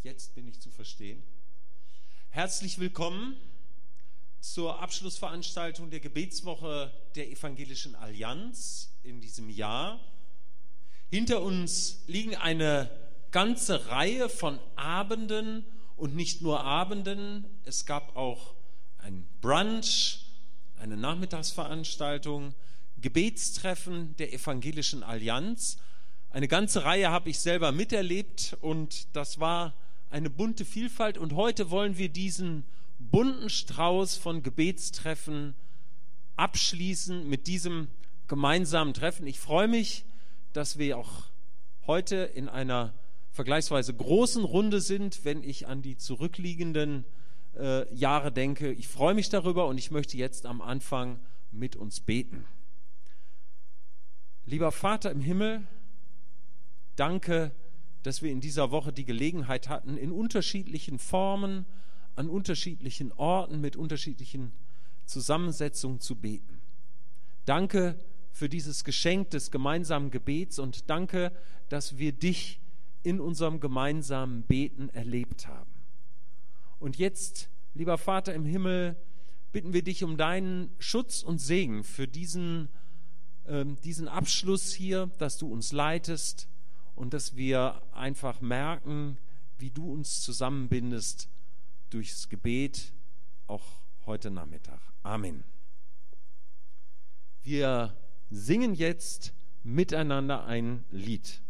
Jetzt bin ich zu verstehen. Herzlich willkommen zur Abschlussveranstaltung der Gebetswoche der Evangelischen Allianz in diesem Jahr. Hinter uns liegen eine ganze Reihe von Abenden und nicht nur Abenden. Es gab auch ein Brunch, eine Nachmittagsveranstaltung, Gebetstreffen der Evangelischen Allianz. Eine ganze Reihe habe ich selber miterlebt und das war eine bunte Vielfalt. Und heute wollen wir diesen bunten Strauß von Gebetstreffen abschließen mit diesem gemeinsamen Treffen. Ich freue mich, dass wir auch heute in einer vergleichsweise großen Runde sind, wenn ich an die zurückliegenden Jahre denke. Ich freue mich darüber und ich möchte jetzt am Anfang mit uns beten. Lieber Vater im Himmel, danke, dass wir in dieser Woche die Gelegenheit hatten, in unterschiedlichen Formen, an unterschiedlichen Orten, mit unterschiedlichen Zusammensetzungen zu beten. Danke für dieses Geschenk des gemeinsamen Gebets und danke, dass wir dich in unserem gemeinsamen Beten erlebt haben. Und jetzt, lieber Vater im Himmel, bitten wir dich um deinen Schutz und Segen für diesen Abschluss hier, dass du uns leitest und dass wir einfach merken, wie du uns zusammenbindest durchs Gebet, auch heute Nachmittag. Amen. Wir singen jetzt miteinander ein Lied.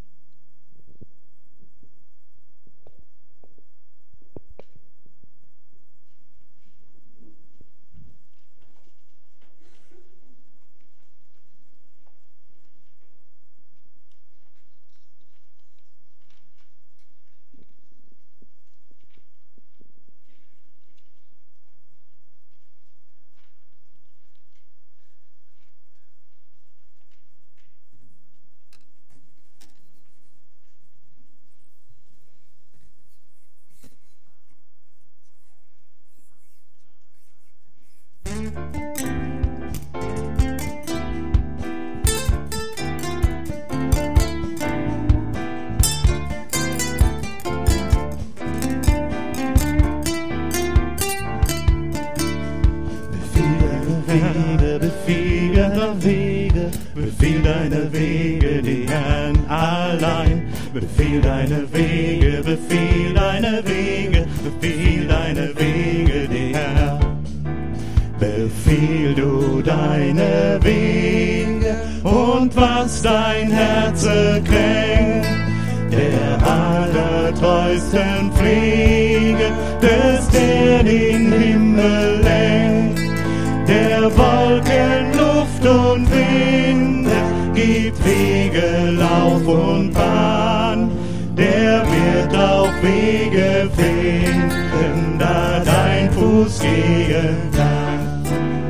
Befiehl deine Wege, die Herrn allein. Befiehl deine Wege, befiehl deine Wege, befiehl deine Wege, die Herrn. Befiehl du deine Wege und was dein Herz kränkt, der allertreusten Pflege des, der den Himmel lenkt, der Wolken, Luft und Wind gibt Wege, Lauf und Bahn, der wird auch Wege finden, da dein Fuß gehen kann.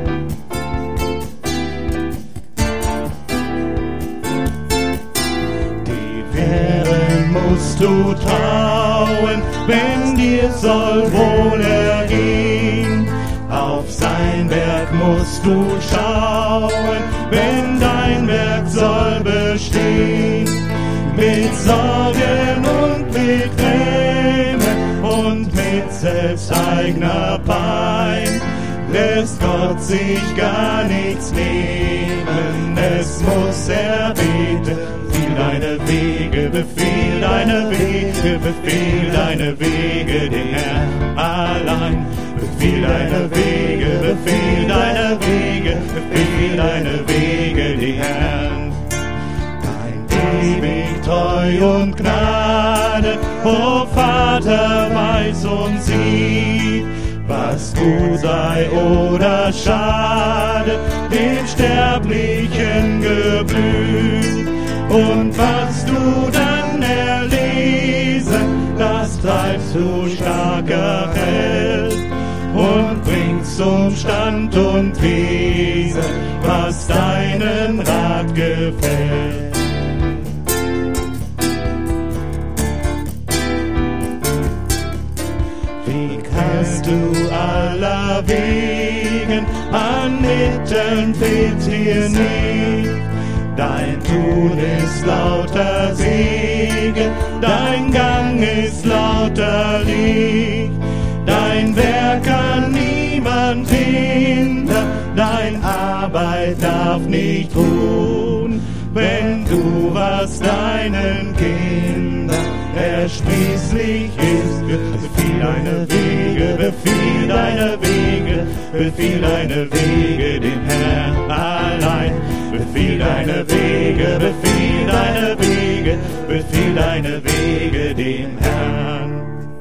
Die Herren musst du trauen, wenn dir soll wohl ergehen. Auf sein Werk musst du schauen, wenn dein Werk soll bestehen. Mit Sorgen und mit Tränen und mit selbsteigener Pein lässt Gott sich gar nichts nehmen, es muss er beten. Befiehl deine Wege, befiehl deine Wege, befiehl deine Wege, den Herrn allein. Befiehl deine Wege, befiehl deine Wege, befiehl deine Wege, die Herrn. Dein ewig Treu und Gnade, o Vater, weiß und sieht, was gut sei oder schade, dem Sterblichen geblüht. Und was du dann erlesen, das treibst du starker Held und bringst zum Stand und Wesen, was deinen Rat gefällt. Wie kannst du aller Wegen an Mitten fehlt dir nicht, Dein Tun ist lauter Segen, dein Gang ist lauter Licht. Dein Werk kann niemand hindern, dein Arbeit darf nicht ruhen. Wenn du was deinen Kindern ersprießlich ist, befiehl deine Wege, befiehl deine Wege, befiehl deine Wege dem Herrn allein. Befiehl deine Wege, befiehl deine Wege, befiehl deine Wege dem Herrn.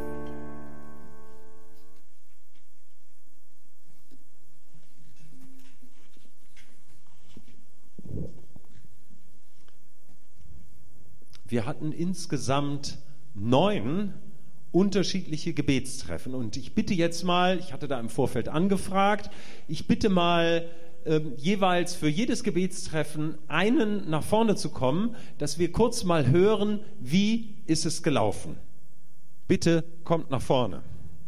Wir hatten insgesamt 9 unterschiedliche Gebetstreffen. Und ich bitte jetzt mal, ich hatte da im Vorfeld angefragt, ich bitte mal jeweils für jedes Gebetstreffen einen nach vorne zu kommen, dass wir kurz mal hören, wie ist es gelaufen. Bitte kommt nach vorne.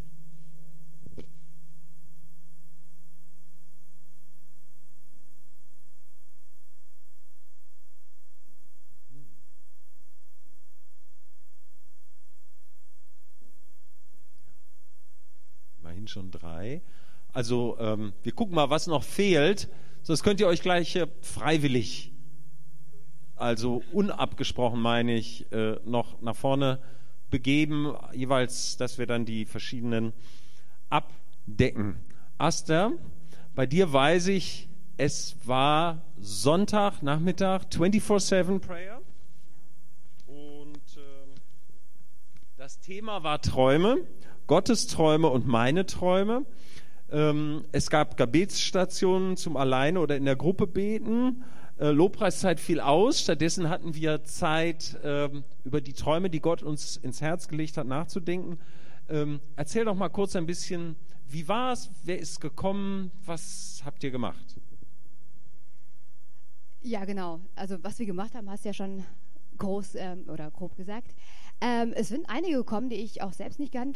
Schon 3. Also wir gucken mal, was noch fehlt. Sonst könnt ihr euch gleich freiwillig, also unabgesprochen meine ich, noch nach vorne begeben, jeweils, dass wir dann die verschiedenen abdecken. Aster, bei dir weiß ich, es war Sonntagnachmittag, 24/7 Prayer. Und das Thema war Träume. Gottes Träume und meine Träume. Es gab Gebetsstationen zum Alleine oder in der Gruppe beten. Lobpreiszeit fiel aus. Stattdessen hatten wir Zeit, über die Träume, die Gott uns ins Herz gelegt hat, nachzudenken. Erzähl doch mal kurz ein bisschen, wie war es? Wer ist gekommen? Was habt ihr gemacht? Ja, genau. Also was wir gemacht haben, hast du ja schon groß oder grob gesagt. Es sind einige gekommen, die ich auch selbst nicht kannte.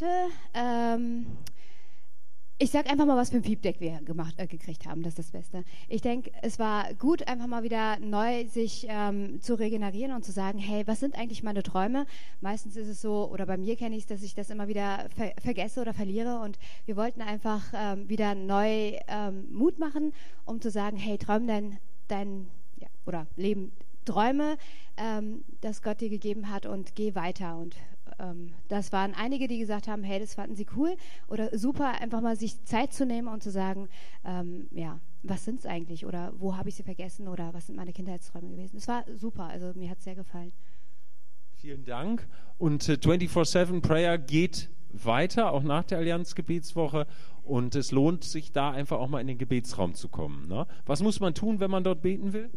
Ich sage einfach mal, was für ein Feedback wir gekriegt haben. Das ist das Beste. Ich denke, es war gut, einfach mal wieder neu sich zu regenerieren und zu sagen, hey, was sind eigentlich meine Träume? Meistens ist es so, oder bei mir kenne ich es, dass ich das immer wieder vergesse oder verliere. Und wir wollten einfach wieder neu Mut machen, um zu sagen, hey, träum dein oder Leben Träume, das Gott dir gegeben hat und geh weiter. Und das waren einige, die gesagt haben, hey, das fanden sie cool oder super, einfach mal sich Zeit zu nehmen und zu sagen, was sind es eigentlich oder wo habe ich sie vergessen oder was sind meine Kindheitsträume gewesen. Es war super, also mir hat es sehr gefallen. Vielen Dank. Und 24/7 Prayer geht weiter, auch nach der Allianz-Gebetswoche. Und es lohnt sich, da einfach auch mal in den Gebetsraum zu kommen. Ne? Was muss man tun, wenn man dort beten will?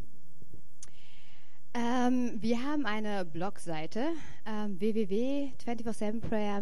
Wir haben eine Blogseite, www.247prayer-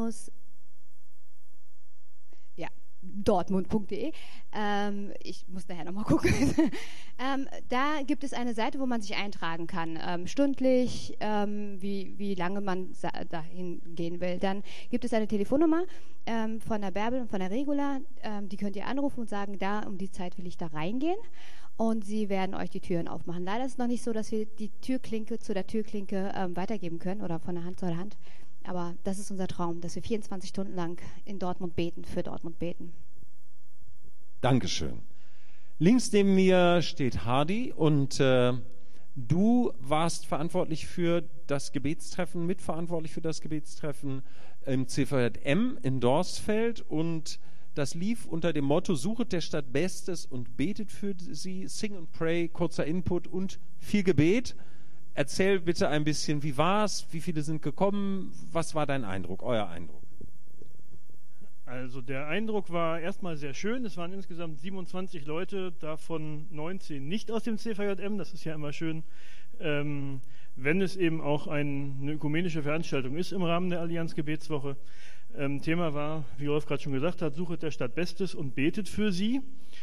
dortmund.de. Ich muss nachher nochmal gucken. Da gibt es eine Seite, wo man sich eintragen kann, stündlich, wie lange man dahin gehen will. Dann gibt es eine Telefonnummer von der Bärbel und von der Regula, die könnt ihr anrufen und sagen, um die Zeit will ich da reingehen. Und sie werden euch die Türen aufmachen. Leider ist es noch nicht so, dass wir die Türklinke zu der Türklinke weitergeben können oder von der Hand zur Hand. Aber das ist unser Traum, dass wir 24 Stunden lang in Dortmund beten, für Dortmund beten. Dankeschön. Links neben mir steht Hardy und du warst verantwortlich für das Gebetstreffen, mitverantwortlich für das Gebetstreffen im CVJM in Dorsfeld und das lief unter dem Motto, suchet der Stadt Bestes und betet für sie, Sing and Pray, kurzer Input und viel Gebet. Erzähl bitte ein bisschen, wie war es, wie viele sind gekommen, was war dein Eindruck, euer Eindruck? Also der Eindruck war erstmal sehr schön, es waren insgesamt 27 Leute, davon 19 nicht aus dem CVJM, das ist ja immer schön, wenn es eben auch eine ökumenische Veranstaltung ist im Rahmen der Allianz-Gebetswoche. Thema war, wie Rolf gerade schon gesagt hat, suchet der Stadt Bestes und betet für sie.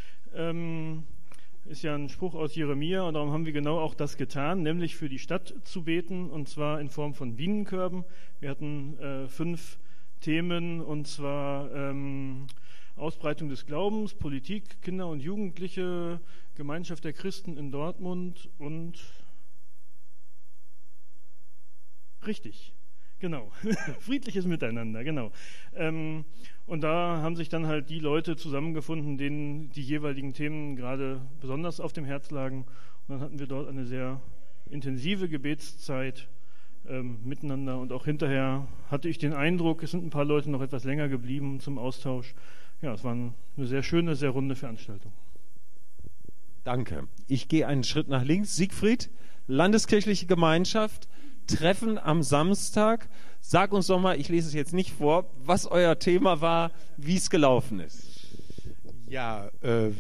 Ist ja ein Spruch aus Jeremia und darum haben wir genau auch das getan, nämlich für die Stadt zu beten und zwar in Form von Bienenkörben. Wir hatten 5 Themen, und zwar Ausbreitung des Glaubens, Politik, Kinder und Jugendliche, Gemeinschaft der Christen in Dortmund und richtig, genau, friedliches Miteinander, genau. Und da haben sich dann halt die Leute zusammengefunden, denen die jeweiligen Themen gerade besonders auf dem Herz lagen. Und dann hatten wir dort eine sehr intensive Gebetszeit miteinander. Und auch hinterher hatte ich den Eindruck, es sind ein paar Leute noch etwas länger geblieben zum Austausch. Ja, es war eine sehr schöne, sehr runde Veranstaltung. Danke. Ich gehe einen Schritt nach links. Siegfried, Landeskirchliche Gemeinschaft, Treffen am Samstag. Sag uns doch mal, ich lese es jetzt nicht vor, was euer Thema war, wie es gelaufen ist. Ja,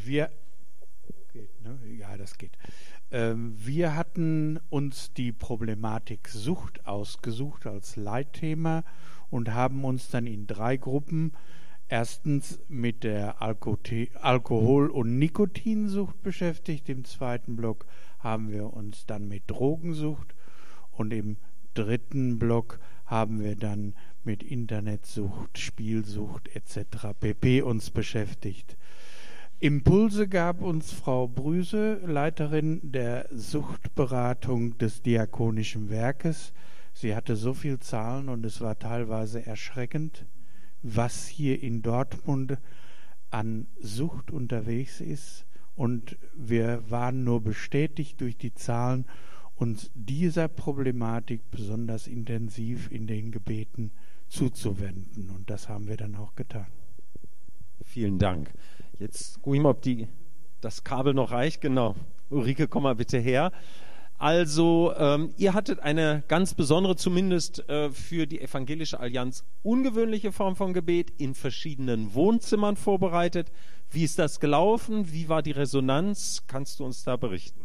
das geht. Wir hatten uns die Problematik Sucht ausgesucht als Leitthema und haben uns dann in 3 Gruppen erstens mit der Alkohol- und Nikotinsucht beschäftigt. Im zweiten Block haben wir uns dann mit Drogensucht und im dritten Block haben wir dann mit Internetsucht, Spielsucht etc. pp. Uns beschäftigt. Impulse gab uns Frau Brüse, Leiterin der Suchtberatung des Diakonischen Werkes. Sie hatte so viel Zahlen und es war teilweise erschreckend, was hier in Dortmund an Sucht unterwegs ist. Und wir waren nur bestätigt durch die Zahlen, uns dieser Problematik besonders intensiv in den Gebeten zuzuwenden. Und das haben wir dann auch getan. Vielen Dank. Jetzt gucke ich mal, ob das Kabel noch reicht. Genau. Ulrike, komm mal bitte her. Also, ihr hattet eine ganz besondere, zumindest für die Evangelische Allianz, ungewöhnliche Form von Gebet in verschiedenen Wohnzimmern vorbereitet. Wie ist das gelaufen? Wie war die Resonanz? Kannst du uns da berichten?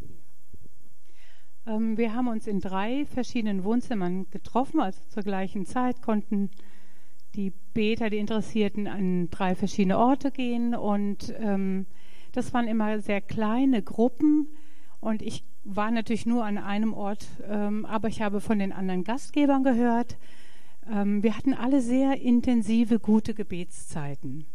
Wir haben uns in 3 verschiedenen Wohnzimmern getroffen, also zur gleichen Zeit konnten die Beter, die Interessierten, an 3 verschiedene Orte gehen und das waren immer sehr kleine Gruppen und ich war natürlich nur an einem Ort, aber ich habe von den anderen Gastgebern gehört. Wir hatten alle sehr intensive, gute Gebetszeiten.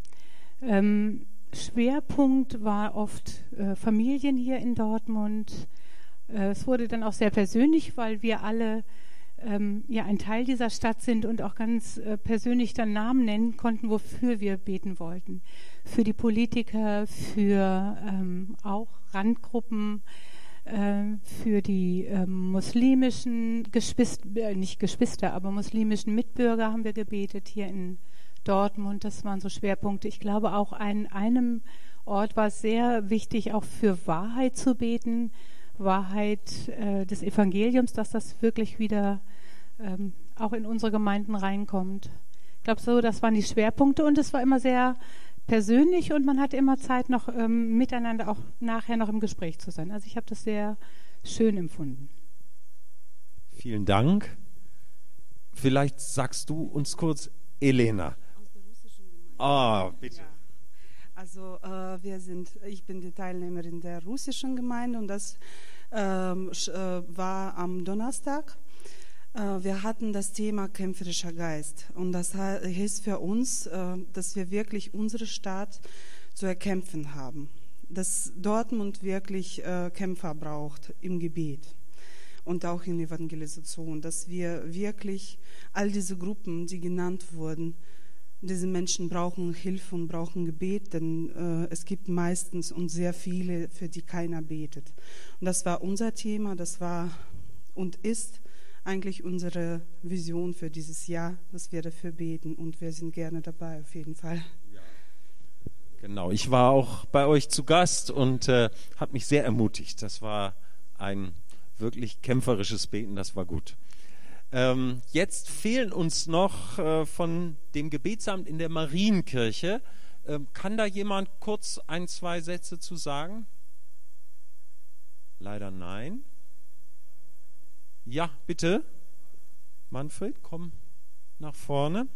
Schwerpunkt war oft Familien hier in Dortmund. Es wurde dann auch sehr persönlich, weil wir alle ja ein Teil dieser Stadt sind und auch ganz persönlich dann Namen nennen konnten, wofür wir beten wollten. Für die Politiker, für auch Randgruppen, für die muslimischen muslimischen Mitbürger haben wir gebetet hier in Dortmund. Das waren so Schwerpunkte. Ich glaube auch an einem Ort war es sehr wichtig, auch für Wahrheit zu beten, Wahrheit des Evangeliums, dass das wirklich wieder auch in unsere Gemeinden reinkommt. Ich glaube so, das waren die Schwerpunkte und es war immer sehr persönlich und man hatte immer Zeit, noch miteinander auch nachher noch im Gespräch zu sein. Also ich habe das sehr schön empfunden. Vielen Dank. Vielleicht sagst du uns kurz, Elena. Aus der russischen Gemeinde. Bitte. Ja. Also ich bin die Teilnehmerin der russischen Gemeinde und das war am Donnerstag. Wir hatten das Thema kämpferischer Geist und das heißt für uns, dass wir wirklich unsere Stadt zu erkämpfen haben, dass Dortmund wirklich Kämpfer braucht im Gebet und auch in Evangelisation, dass wir wirklich all diese Gruppen, die genannt wurden, diese Menschen brauchen Hilfe und brauchen Gebet, denn es gibt meistens und sehr viele, für die keiner betet. Und das war unser Thema, das war und ist eigentlich unsere Vision für dieses Jahr, dass wir dafür beten und wir sind gerne dabei, auf jeden Fall. Ja. Genau, ich war auch bei euch zu Gast und habe mich sehr ermutigt. Das war ein wirklich kämpferisches Beten, das war gut. Jetzt fehlen uns noch von dem Gebetsamt in der Marienkirche. Kann da jemand kurz 1, 2 Sätze zu sagen? Leider nein. Ja, bitte. Manfred, komm nach vorne.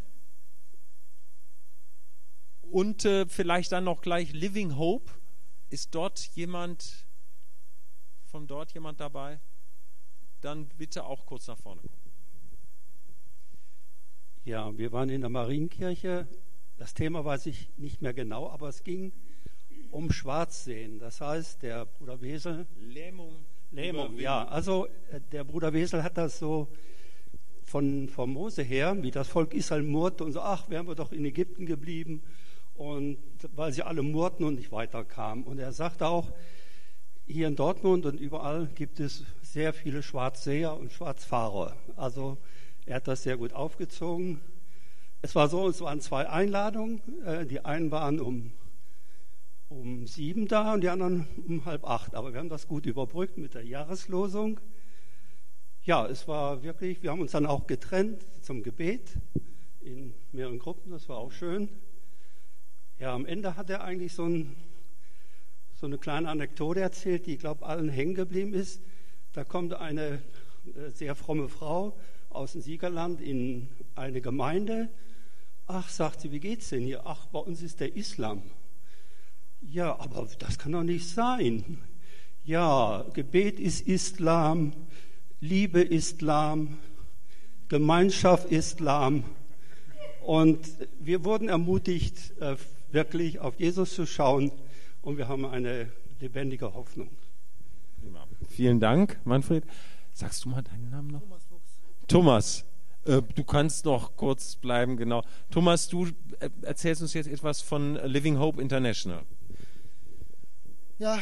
Und vielleicht dann noch gleich Living Hope. Ist dort jemand, von dort jemand dabei? Dann bitte auch kurz nach vorne kommen. Ja, wir waren in der Marienkirche. Das Thema weiß ich nicht mehr genau, aber es ging um Schwarzsehen. Das heißt, der Bruder Wesel... Lähmung, ja. Also der Bruder Wesel hat das so von Mose her, wie das Volk Israel murrte und so, ach, wären wir doch in Ägypten geblieben, und weil sie alle murrten und nicht weiterkamen. Und er sagte auch, hier in Dortmund und überall gibt es sehr viele Schwarzseher und Schwarzfahrer. Also er hat das sehr gut aufgezogen. Es war so, es waren 2 Einladungen. Die einen waren um 7 da und die anderen um 7:30. Aber wir haben das gut überbrückt mit der Jahreslosung. Ja, es war wirklich, wir haben uns dann auch getrennt zum Gebet in mehreren Gruppen, das war auch schön. Ja, am Ende hat er eigentlich so eine kleine Anekdote erzählt, die, ich glaube, allen hängen geblieben ist. Da kommt eine sehr fromme Frau aus dem Siegerland in eine Gemeinde. Ach, sagt sie, wie geht's denn hier? Ach, bei uns ist der Islam. Ja, aber das kann doch nicht sein. Ja, Gebet ist Islam, Liebe Islam, Gemeinschaft Islam. Und wir wurden ermutigt, wirklich auf Jesus zu schauen, und wir haben eine lebendige Hoffnung. Vielen Dank, Manfred. Sagst du mal deinen Namen noch? Thomas Fuchs. Thomas, du kannst noch kurz bleiben, genau. Thomas, du erzählst uns jetzt etwas von Living Hope International. Ja,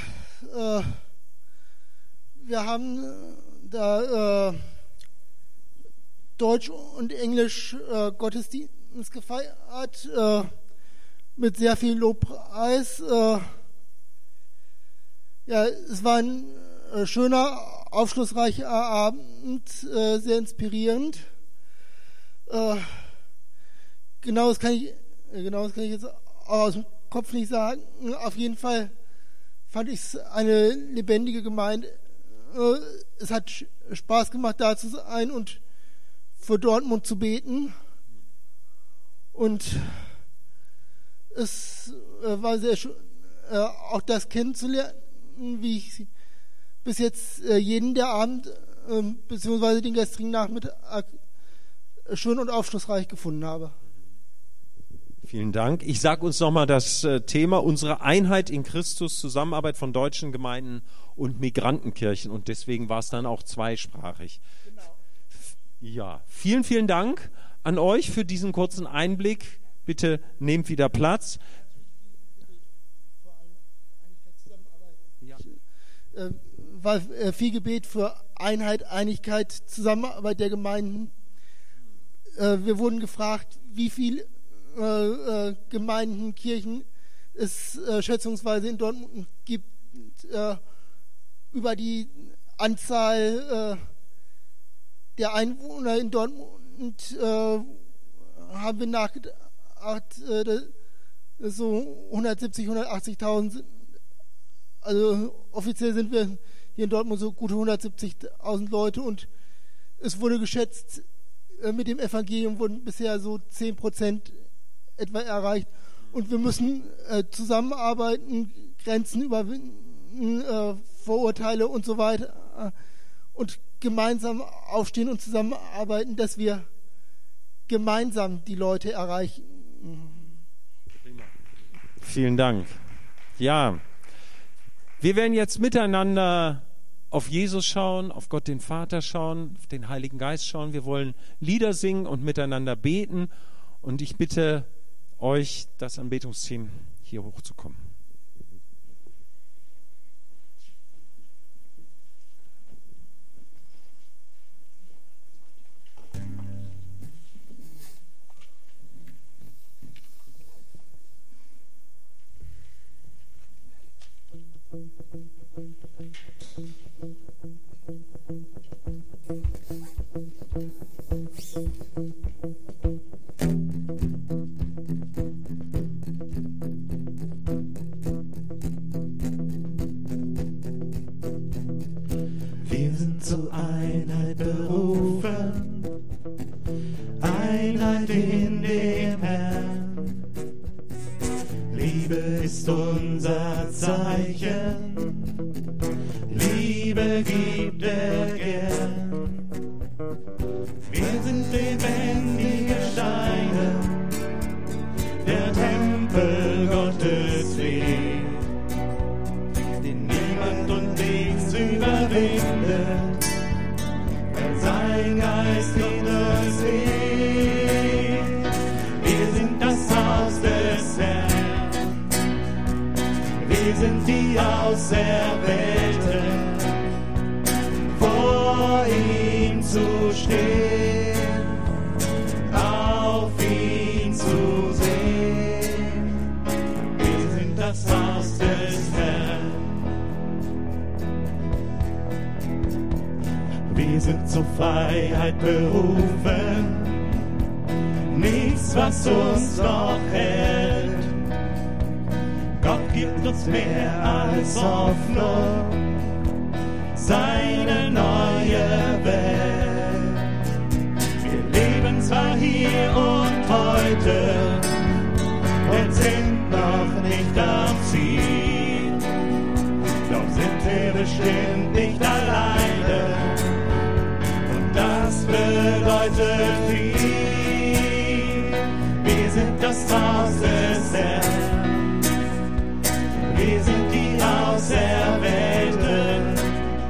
wir haben da Deutsch und Englisch Gottesdienst gefeiert, mit sehr viel Lobpreis. Ja, es war ein schöner, aufschlussreicher Abend, sehr inspirierend. Genau, das kann ich jetzt aus dem Kopf nicht sagen. Auf jeden Fall fand ich es eine lebendige Gemeinde. Es hat Spaß gemacht, da zu sein und für Dortmund zu beten. Und es war sehr schön, auch das kennenzulernen, wie ich bis jetzt jeden der Abend beziehungsweise den gestrigen Nachmittag schön und aufschlussreich gefunden habe. Vielen Dank. Ich sage uns nochmal das Thema: unsere Einheit in Christus, Zusammenarbeit von deutschen Gemeinden und Migrantenkirchen. Und deswegen war es dann auch zweisprachig. Genau. Ja, vielen, vielen Dank an euch für diesen kurzen Einblick. Bitte nehmt wieder Platz. War viel Gebet für Einheit, Einigkeit, Zusammenarbeit der Gemeinden. Wir wurden gefragt, wie viele Gemeinden, Kirchen es schätzungsweise in Dortmund gibt. Über die Anzahl der Einwohner in Dortmund haben wir nachgedacht, so 170, 180.000 sind. Also offiziell sind wir hier in Dortmund so gute 170.000 Leute, und es wurde geschätzt, mit dem Evangelium wurden bisher so 10% etwa erreicht, und wir müssen zusammenarbeiten, Grenzen überwinden, Vorurteile und so weiter, und gemeinsam aufstehen und zusammenarbeiten, dass wir gemeinsam die Leute erreichen. Vielen Dank. Ja, wir werden jetzt miteinander auf Jesus schauen, auf Gott den Vater schauen, auf den Heiligen Geist schauen. Wir wollen Lieder singen und miteinander beten. Und ich bitte euch, das Anbetungsteam hier hochzukommen. Wir sind zur Einheit berufen, Einheit in dem Herrn. Liebe ist unser Zeichen, Liebe gibt er gern. Wir sind lebendige Steine. sind die Auserwählten, vor ihm zu stehen, auf ihn zu sehen. Wir sind das Haus des Herrn. Wir sind zur Freiheit berufen, nichts, was uns noch hält. Gott gibt uns mehr als Hoffnung, seine neue Welt. Wir leben zwar hier und heute und sind noch nicht am Ziel, doch sind wir bestimmt nicht alleine. Das bedeutet viel. Wir sind das Haus des Herrn. Wir sind die Auserwählten,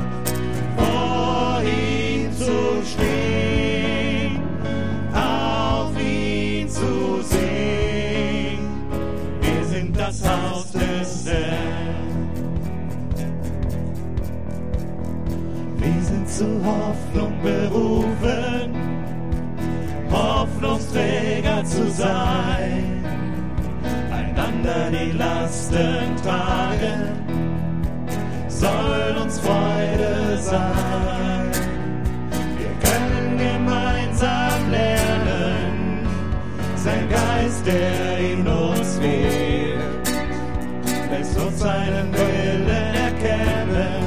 vor ihm zu stehen, auf ihn zu sehen. Wir sind das Haus des Herrn. Wir sind zur Hoffnung berufen, Hoffnungsträger zu sein, einander die Lasten tragen, soll uns Freude sein. Wir können gemeinsam lernen, sein Geist, der in uns wirkt, lässt uns seinen Willen erkennen.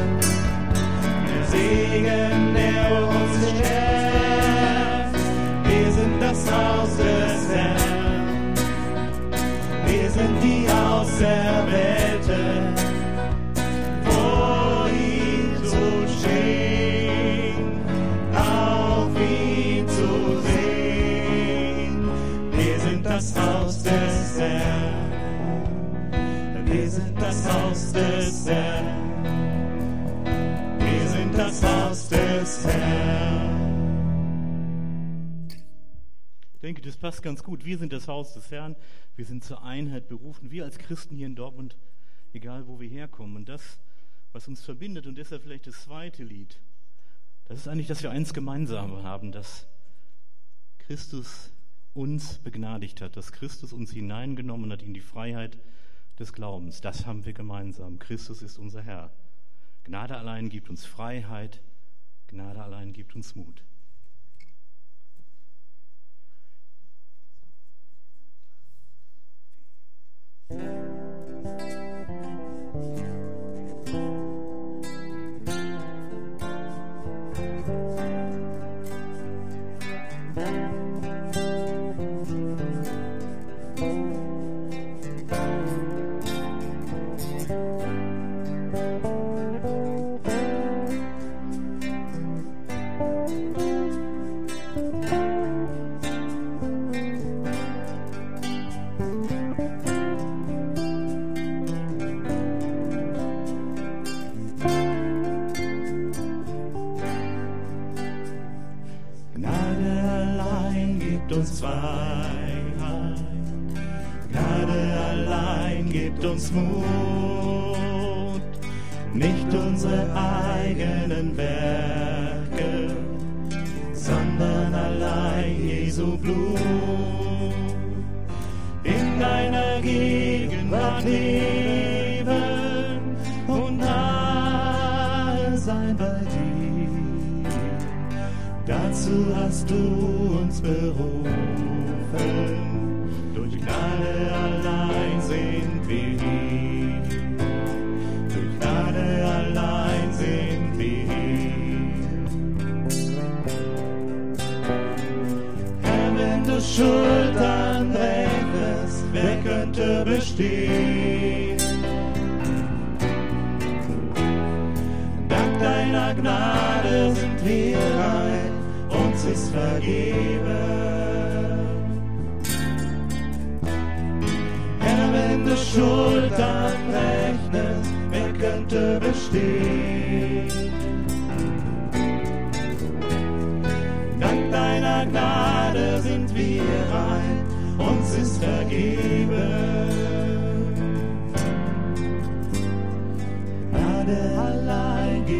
Segen, der uns stärkt. Wir sind das Haus des Herrn. Wir sind die Auserwählten, vor ihm zu stehen, auf ihn zu sehen. Wir sind das Haus des Herrn. Wir sind das Haus des Herrn. Das Haus des Herrn. Ich denke, das passt ganz gut. Wir sind das Haus des Herrn. Wir sind zur Einheit berufen. Wir als Christen hier in Dortmund, egal wo wir herkommen. Und das, was uns verbindet, und deshalb vielleicht das zweite Lied, das ist eigentlich, dass wir eins gemeinsam haben, dass Christus uns begnadigt hat, dass Christus uns hineingenommen hat in die Freiheit des Glaubens. Das haben wir gemeinsam. Christus ist unser Herr. Gnade allein gibt uns Freiheit, Gnade allein gibt uns Mut. uns Freiheit. Gnade allein gibt uns Mut, nicht unsere eigenen Werke, sondern allein Jesu Blut. In deiner Gegenwart leben und nahe sein bei dir. Dazu hast du uns berufen. Durch Gnade allein sind wir hier. Durch Gnade allein sind wir hier. Herr, wenn du Schuld anrechnest, wer könnte bestehen? Dank deiner Gnade sind wir rein, uns ist vergeben. Herr, wenn du Schuld anrechnest, wer könnte bestehen? Dank deiner Gnade sind wir rein, uns ist vergeben.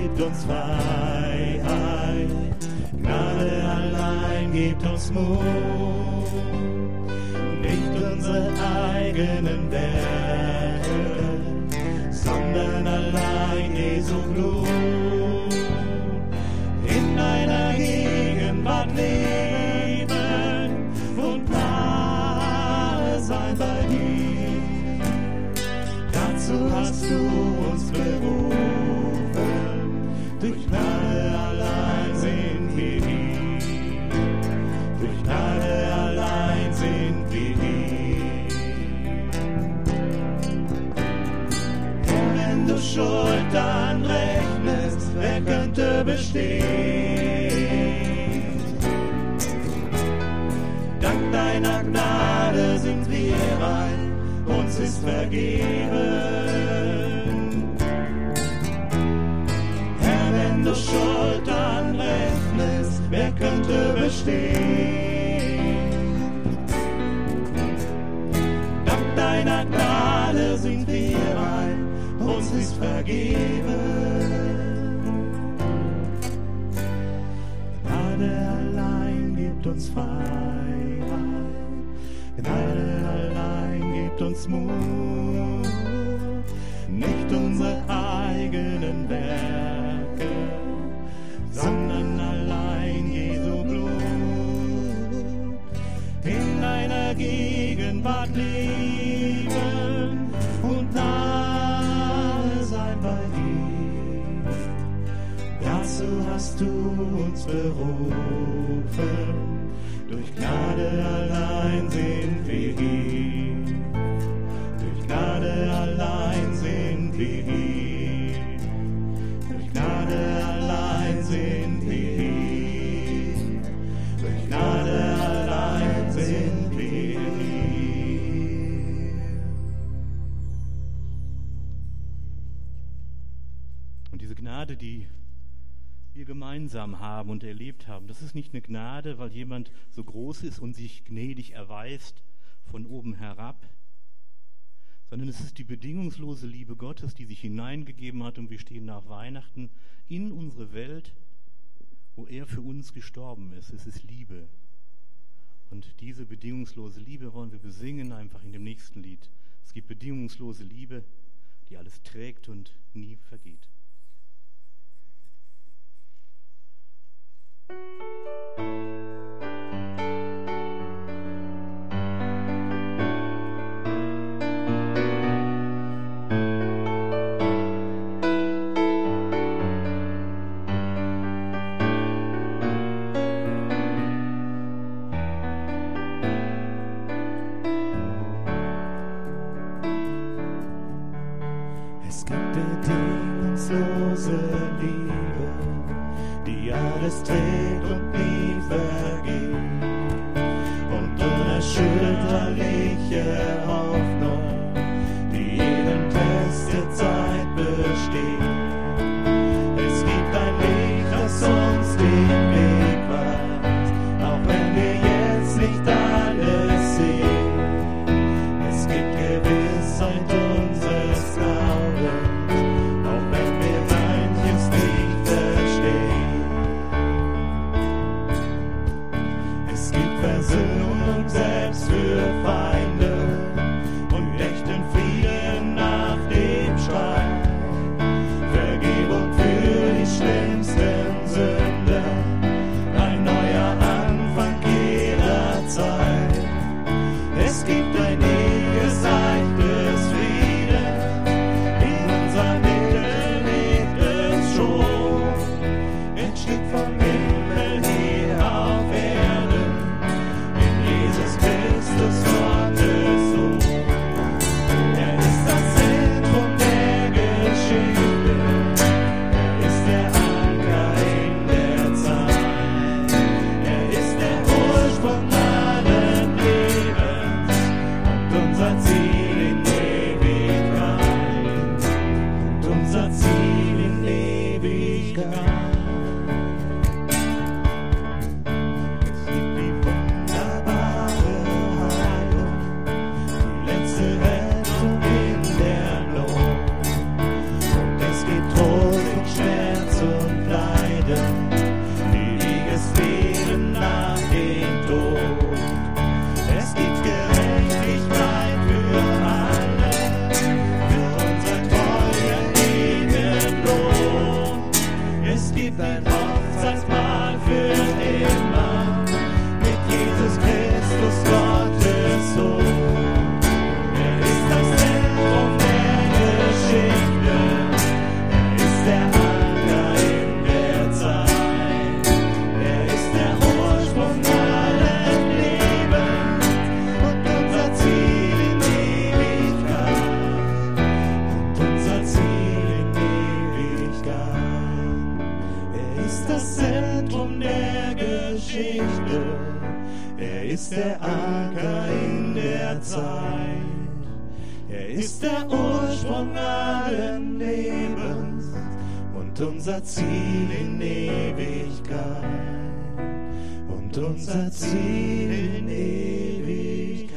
gibt uns Freiheit, Gnade allein gibt uns Mut, nicht unsere eigenen Werke, sondern allein Jesu Blut. In deiner Gegenwart leben und nahe sein bei dir. Dazu hast du uns berufen, durch Gnade allein sind wir hier. Durch Gnade allein sind wir hier. Herr, wenn du Schuld anrechnest, wer könnte bestehen? Dank deiner Gnade sind wir rein, uns ist vergeben. Herr, wenn du Schuld anrechnest, wer könnte bestehen? Dank deiner Gnade sind wir rein, uns ist vergeben. Gnade allein gibt uns Freiheit, Gnade allein gibt uns Mut, nicht unsere eigenen Werke, sondern allein Jesu Blut. In deiner Gegenwart leben und nahe sein bei dir. Dazu hast du uns berufen, durch Gnade allein sind wir hier. Durch Gnade allein sind wir hier. Durch Gnade allein sind wir hier. Durch Gnade allein sind wir hier. Und diese Gnade, die wir gemeinsam haben und erlebt haben, das ist nicht eine Gnade, weil jemand so groß ist und sich gnädig erweist von oben herab, sondern es ist die bedingungslose Liebe Gottes, die sich hineingegeben hat, und wir stehen nach Weihnachten in unsere Welt, wo er für uns gestorben ist. Es ist Liebe. Und diese bedingungslose Liebe wollen wir besingen einfach in dem nächsten Lied. Es gibt bedingungslose Liebe, die alles trägt und nie vergeht. Es gibt bedingungslose Liebe, die alles trägt und nie vergeht, und unerschütterliche Hoffnung, die jeden Test der Zeit besteht. Es gibt ein Licht, das uns den Weg weist, auch wenn wir jetzt nicht alles sehen. Es gibt Gewissheit unseres Glaubens, auch wenn wir manches nicht verstehen. Es gibt Versöhnung und selbst für Feinde und echten Frieden nach dem Streit. Vergebung für die schlimmsten Sünden, ein neuer Anfang jederzeit. Es gibt ein ewiges Reich des Friedens, in unserer Mitte lebt es schon. Entsteht vom Himmel hier auf Erden, in Jesus Christus Gottes Sohn. Er ist das Zentrum der Geschichte, er ist der Anker in der Zeit, er ist der Ursprung allen Lebens, ist der Anker in der Zeit. Er ist der Ursprung allen Lebens und unser Ziel in Ewigkeit. Und unser Ziel in Ewigkeit.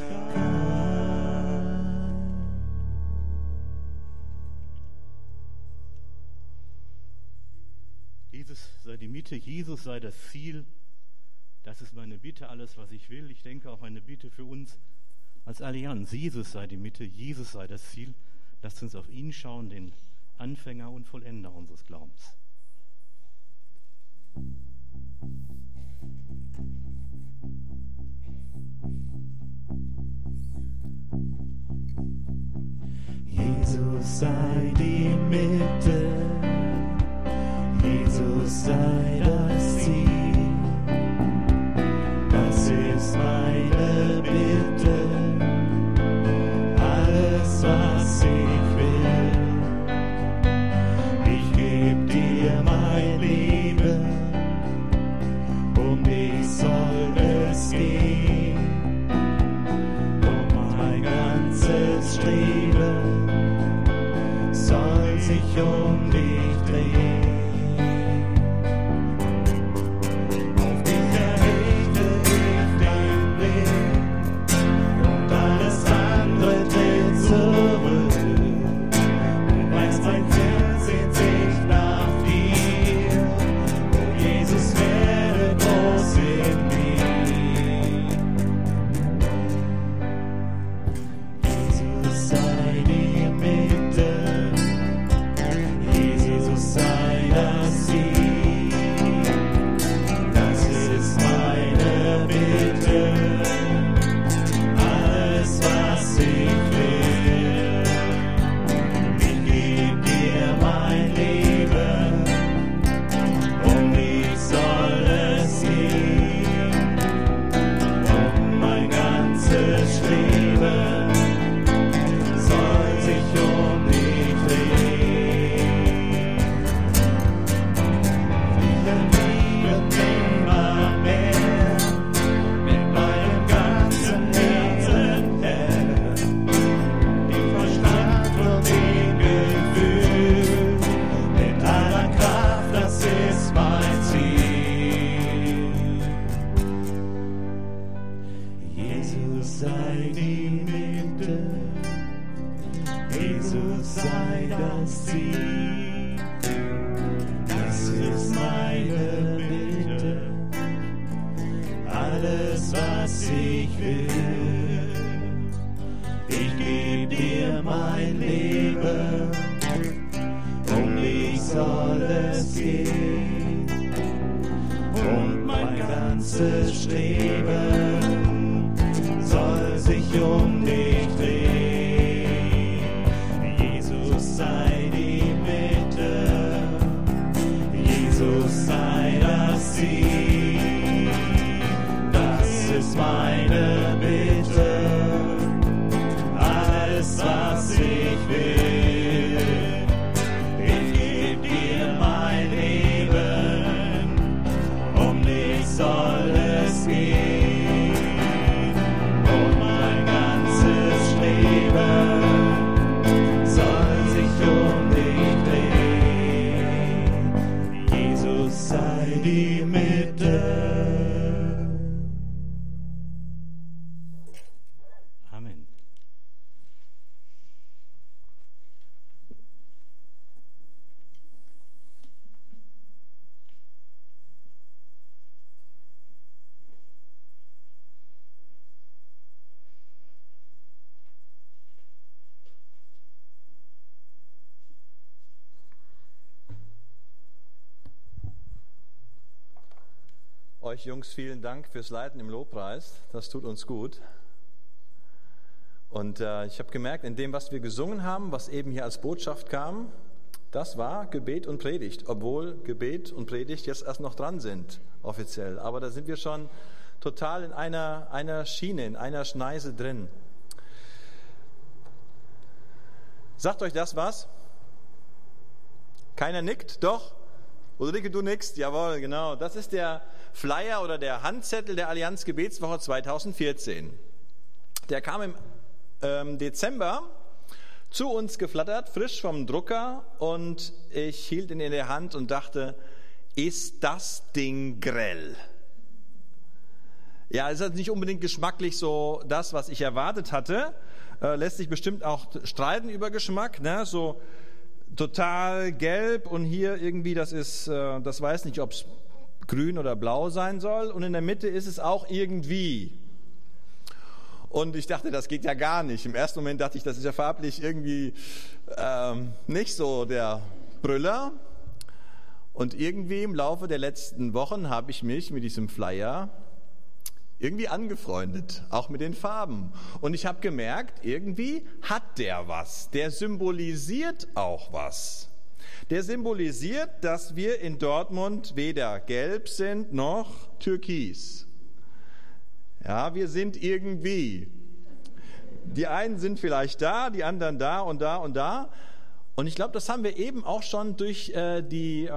Jesus sei die Mitte, Jesus sei das Ziel. Das ist meine Bitte, alles, was ich will. Ich denke auch eine Bitte für uns als Allianz. Jesus sei die Mitte, Jesus sei das Ziel. Lasst uns auf ihn schauen, den Anfänger und Vollender unseres Glaubens. Jesus sei die Mitte, Jesus sei das Ziel. Das ist meine Bitte, alles was ich will. Ich geb dir mein Leben, um dich soll es gehen. Und mein ganzes Streben soll sich um dich drehen. Auf dich errichte ich den Blick und alles andere tritt zurück. Du weißt, mein Herz sehnt sich nach dir. Oh Jesus, werde groß in mir. Jesus sei die Mitte, Jesus sei das Ziel. Das ist meine Bitte, alles was ich will. Ich geb dir mein Leben, um dich soll es gehen. Und mein ganzes Streben soll sich um dich drehen. Wir lieben immer mehr, mit meinem ganzen Herzen, Herr. Im Verstand und im Gefühl, mit aller Kraft, das ist mein Ziel. Jesus sei die Mitte, Jesus sei das Ziel. Das ist meine Bitte, alles was ich will. Ich geb dir mein Leben, um dich soll es gehen. Und mein ganzes Streben soll sich um dich drehen. Jesus sei die Mitte, Jesus sei das Ziel. Das ist meine Bitte, alles was ich will. Ich geb dir mein Leben, um dich soll es gehen. Und mein ganzes Streben soll sich um dich drehen. Jesus sei die Mitte. Amen. Euch Jungs, vielen Dank fürs Leiten im Lobpreis. Das tut uns gut. Und ich habe gemerkt, in dem, was wir gesungen haben, was eben hier als Botschaft kam, das war Gebet und Predigt, obwohl Gebet und Predigt jetzt erst noch dran sind, offiziell. Aber da sind wir schon total in einer Schiene, in einer Schneise drin. Sagt euch das was? Keiner nickt? Doch? Ulrike, du nix? Jawohl, genau. Das ist der Flyer oder der Handzettel der Allianz Gebetswoche 2014. Der kam im Dezember zu uns geflattert, frisch vom Drucker, und ich hielt ihn in der Hand und dachte, ist das Ding grell? Ja, es ist nicht unbedingt geschmacklich so das, was ich erwartet hatte. Lässt sich bestimmt auch streiten über Geschmack, ne? So total gelb und hier irgendwie, das weiß nicht, ob es grün oder blau sein soll, und in der Mitte ist es auch irgendwie. Und ich dachte, das geht ja gar nicht. Im ersten Moment dachte ich, das ist ja farblich irgendwie nicht so der Brüller. Und irgendwie im Laufe der letzten Wochen habe ich mich mit diesem Flyer irgendwie angefreundet, auch mit den Farben. Und ich habe gemerkt, irgendwie hat der was. Der symbolisiert auch was. Der symbolisiert, dass wir in Dortmund weder gelb sind noch türkis. Ja, wir sind irgendwie. Die einen sind vielleicht da, die anderen da und da und da. Und ich glaube, das haben wir eben auch schon durch die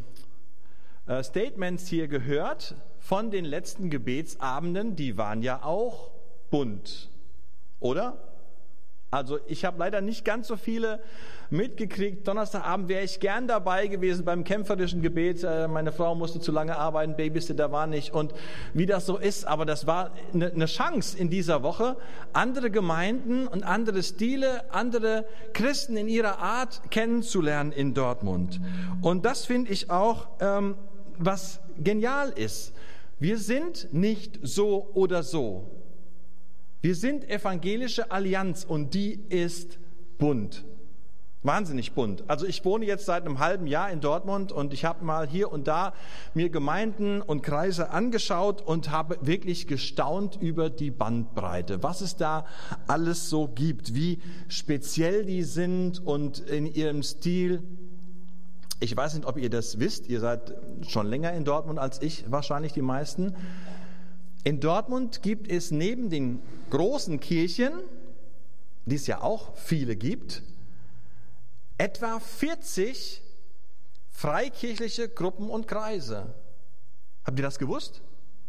Statements hier gehört von den letzten Gebetsabenden. Die waren ja auch bunt, oder? Also ich habe leider nicht ganz so viele mitgekriegt. Donnerstagabend wäre ich gern dabei gewesen beim kämpferischen Gebet. Meine Frau musste zu lange arbeiten, Babysitter war nicht, und wie das so ist. Aber das war eine Chance in dieser Woche, andere Gemeinden und andere Stile, andere Christen in ihrer Art kennenzulernen in Dortmund. Und das finde ich auch, was genial ist. Wir sind nicht so oder so. Wir sind evangelische Allianz und die ist bunt. Wahnsinnig bunt. Also ich wohne jetzt seit einem halben Jahr in Dortmund und ich habe mal hier und da mir Gemeinden und Kreise angeschaut und habe wirklich gestaunt über die Bandbreite, was es da alles so gibt, wie speziell die sind und in ihrem Stil. Ich weiß nicht, ob ihr das wisst, ihr seid schon länger in Dortmund als ich, wahrscheinlich die meisten. In Dortmund gibt es neben den großen Kirchen, die es ja auch viele gibt, etwa 40 freikirchliche Gruppen und Kreise. Habt ihr das gewusst?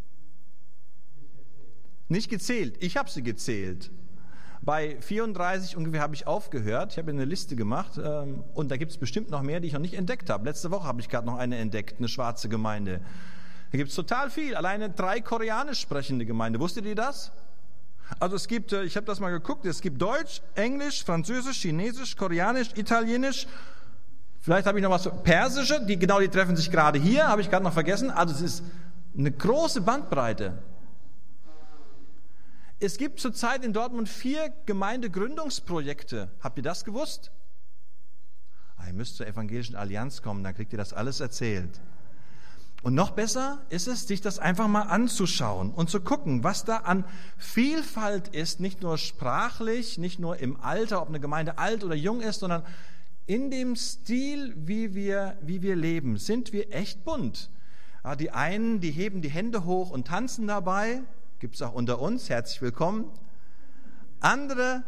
Nicht gezählt. Ich habe sie gezählt. Bei 34 ungefähr habe ich aufgehört. Ich habe eine Liste gemacht und da gibt es bestimmt noch mehr, die ich noch nicht entdeckt habe. Letzte Woche habe ich gerade noch eine entdeckt, eine schwarze Gemeinde. Da gibt es total viel. Alleine 3 koreanisch sprechende Gemeinden. Wusstet ihr das? Also es gibt, ich habe das mal geguckt, es gibt Deutsch, Englisch, Französisch, Chinesisch, Koreanisch, Italienisch. Vielleicht habe ich noch was Persische, die treffen sich gerade hier, habe ich gerade noch vergessen. Also es ist eine große Bandbreite. Es gibt zurzeit in Dortmund 4 Gemeindegründungsprojekte. Habt ihr das gewusst? Ihr müsst zur Evangelischen Allianz kommen, dann kriegt ihr das alles erzählt. Und noch besser ist es, sich das einfach mal anzuschauen und zu gucken, was da an Vielfalt ist, nicht nur sprachlich, nicht nur im Alter, ob eine Gemeinde alt oder jung ist, sondern in dem Stil, wie wir leben, sind wir echt bunt. Ja, die einen, die heben die Hände hoch und tanzen dabei, gibt es auch unter uns, herzlich willkommen. Andere,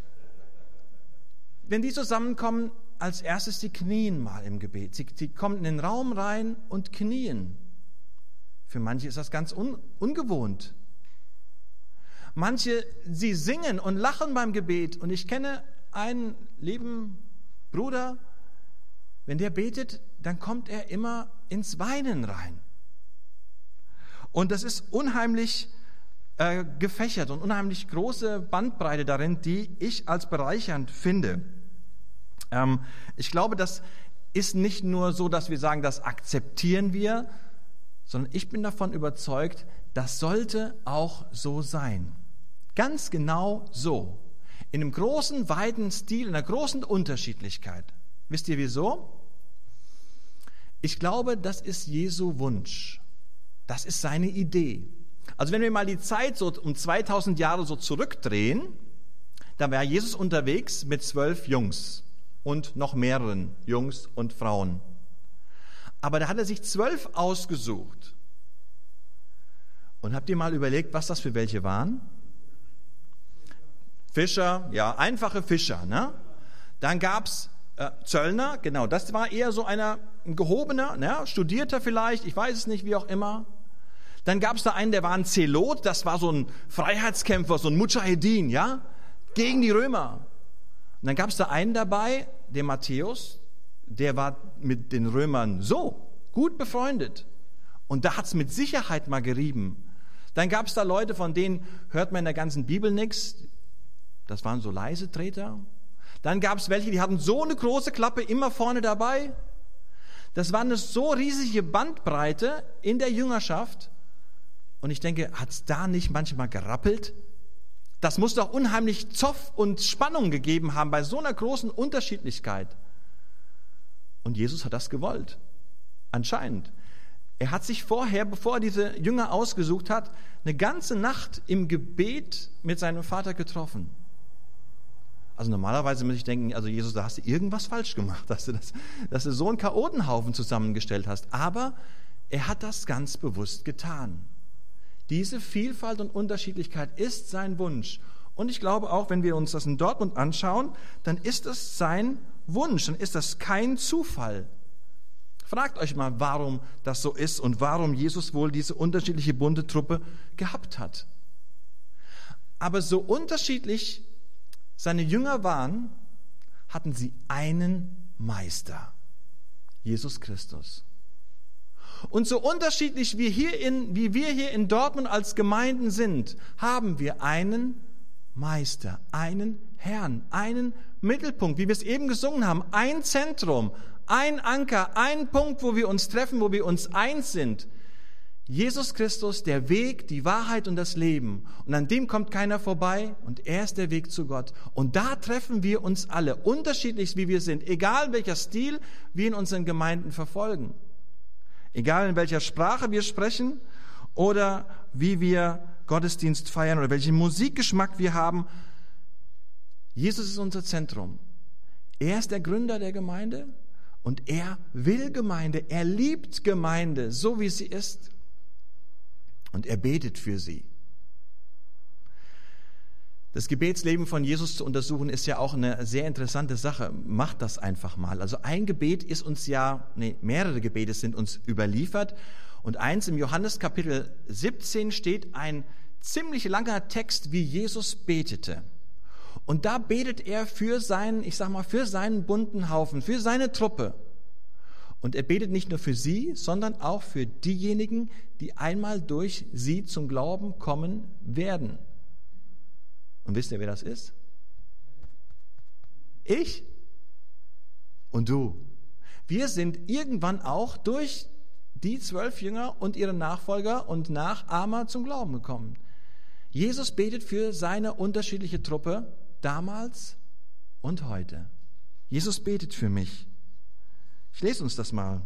wenn die zusammenkommen, als erstes die knien mal im Gebet. Sie kommen in den Raum rein und knien. Für manche ist das ganz ungewohnt. Manche, sie singen und lachen beim Gebet. Und ich kenne einen lieben Bruder, wenn der betet, dann kommt er immer ins Weinen rein. Und das ist unheimlich gefächert und unheimlich große Bandbreite darin, die ich als bereichernd finde. Ich glaube, das ist nicht nur so, dass wir sagen, das akzeptieren wir, sondern ich bin davon überzeugt, das sollte auch so sein. Ganz genau so. In einem großen, weiten Stil, in einer großen Unterschiedlichkeit. Wisst ihr wieso? Ich glaube, das ist Jesu Wunsch. Das ist seine Idee. Also wenn wir mal die Zeit so um 2000 Jahre so zurückdrehen, dann war Jesus unterwegs mit 12 Jungs. Und noch mehreren Jungs und Frauen. Aber da hat er sich 12 ausgesucht. Und habt ihr mal überlegt, was das für welche waren? Fischer, ja, einfache Fischer. Ne? Dann gab es Zöllner, genau, das war eher so ein gehobener, ne, Studierter vielleicht, ich weiß es nicht, wie auch immer. Dann gab es da einen, der war ein Zelot, das war so ein Freiheitskämpfer, so ein Mujahedin, ja, gegen die Römer. Und dann gab es da einen dabei, der Matthäus, der war mit den Römern so gut befreundet. Und da hat es mit Sicherheit mal gerieben. Dann gab es da Leute, von denen hört man in der ganzen Bibel nichts. Das waren so Leisetreter. Dann gab es welche, die hatten so eine große Klappe immer vorne dabei. Das war eine so riesige Bandbreite in der Jüngerschaft. Und ich denke, hat es da nicht manchmal gerappelt? Das muss doch unheimlich Zoff und Spannung gegeben haben bei so einer großen Unterschiedlichkeit. Und Jesus hat das gewollt. Anscheinend. Er hat sich vorher, bevor er diese Jünger ausgesucht hat, eine ganze Nacht im Gebet mit seinem Vater getroffen. Also normalerweise muss ich denken, also Jesus, da hast du irgendwas falsch gemacht, dass du so einen Chaotenhaufen zusammengestellt hast. Aber er hat das ganz bewusst getan. Diese Vielfalt und Unterschiedlichkeit ist sein Wunsch. Und ich glaube auch, wenn wir uns das in Dortmund anschauen, dann ist es sein Wunsch, dann ist das kein Zufall. Fragt euch mal, warum das so ist und warum Jesus wohl diese unterschiedliche bunte Truppe gehabt hat. Aber so unterschiedlich seine Jünger waren, hatten sie einen Meister, Jesus Christus. Und so unterschiedlich wie wir hier in Dortmund als Gemeinden sind, haben wir einen Meister, einen Herrn, einen Mittelpunkt, wie wir es eben gesungen haben, ein Zentrum, ein Anker, ein Punkt, wo wir uns treffen, wo wir uns eins sind. Jesus Christus, der Weg, die Wahrheit und das Leben. Und an dem kommt keiner vorbei und er ist der Weg zu Gott. Und da treffen wir uns alle, unterschiedlich wie wir sind, egal welcher Stil wir in unseren Gemeinden verfolgen. Egal in welcher Sprache wir sprechen oder wie wir Gottesdienst feiern oder welchen Musikgeschmack wir haben. Jesus ist unser Zentrum. Er ist der Gründer der Gemeinde und er will Gemeinde. Er liebt Gemeinde, so wie sie ist. Und er betet für sie. Das Gebetsleben von Jesus zu untersuchen, ist ja auch eine sehr interessante Sache. Macht das einfach mal. Also ein Gebet ist uns mehrere Gebete sind uns überliefert. Und eins im Johannes Kapitel 17 steht ein ziemlich langer Text, wie Jesus betete. Und da betet er für seinen bunten Haufen, für seine Truppe. Und er betet nicht nur für sie, sondern auch für diejenigen, die einmal durch sie zum Glauben kommen werden. Und wisst ihr, wer das ist? Ich und du. Wir sind irgendwann auch durch die 12 Jünger und ihre Nachfolger und Nachahmer zum Glauben gekommen. Jesus betet für seine unterschiedliche Truppe damals und heute. Jesus betet für mich. Ich lese uns das mal.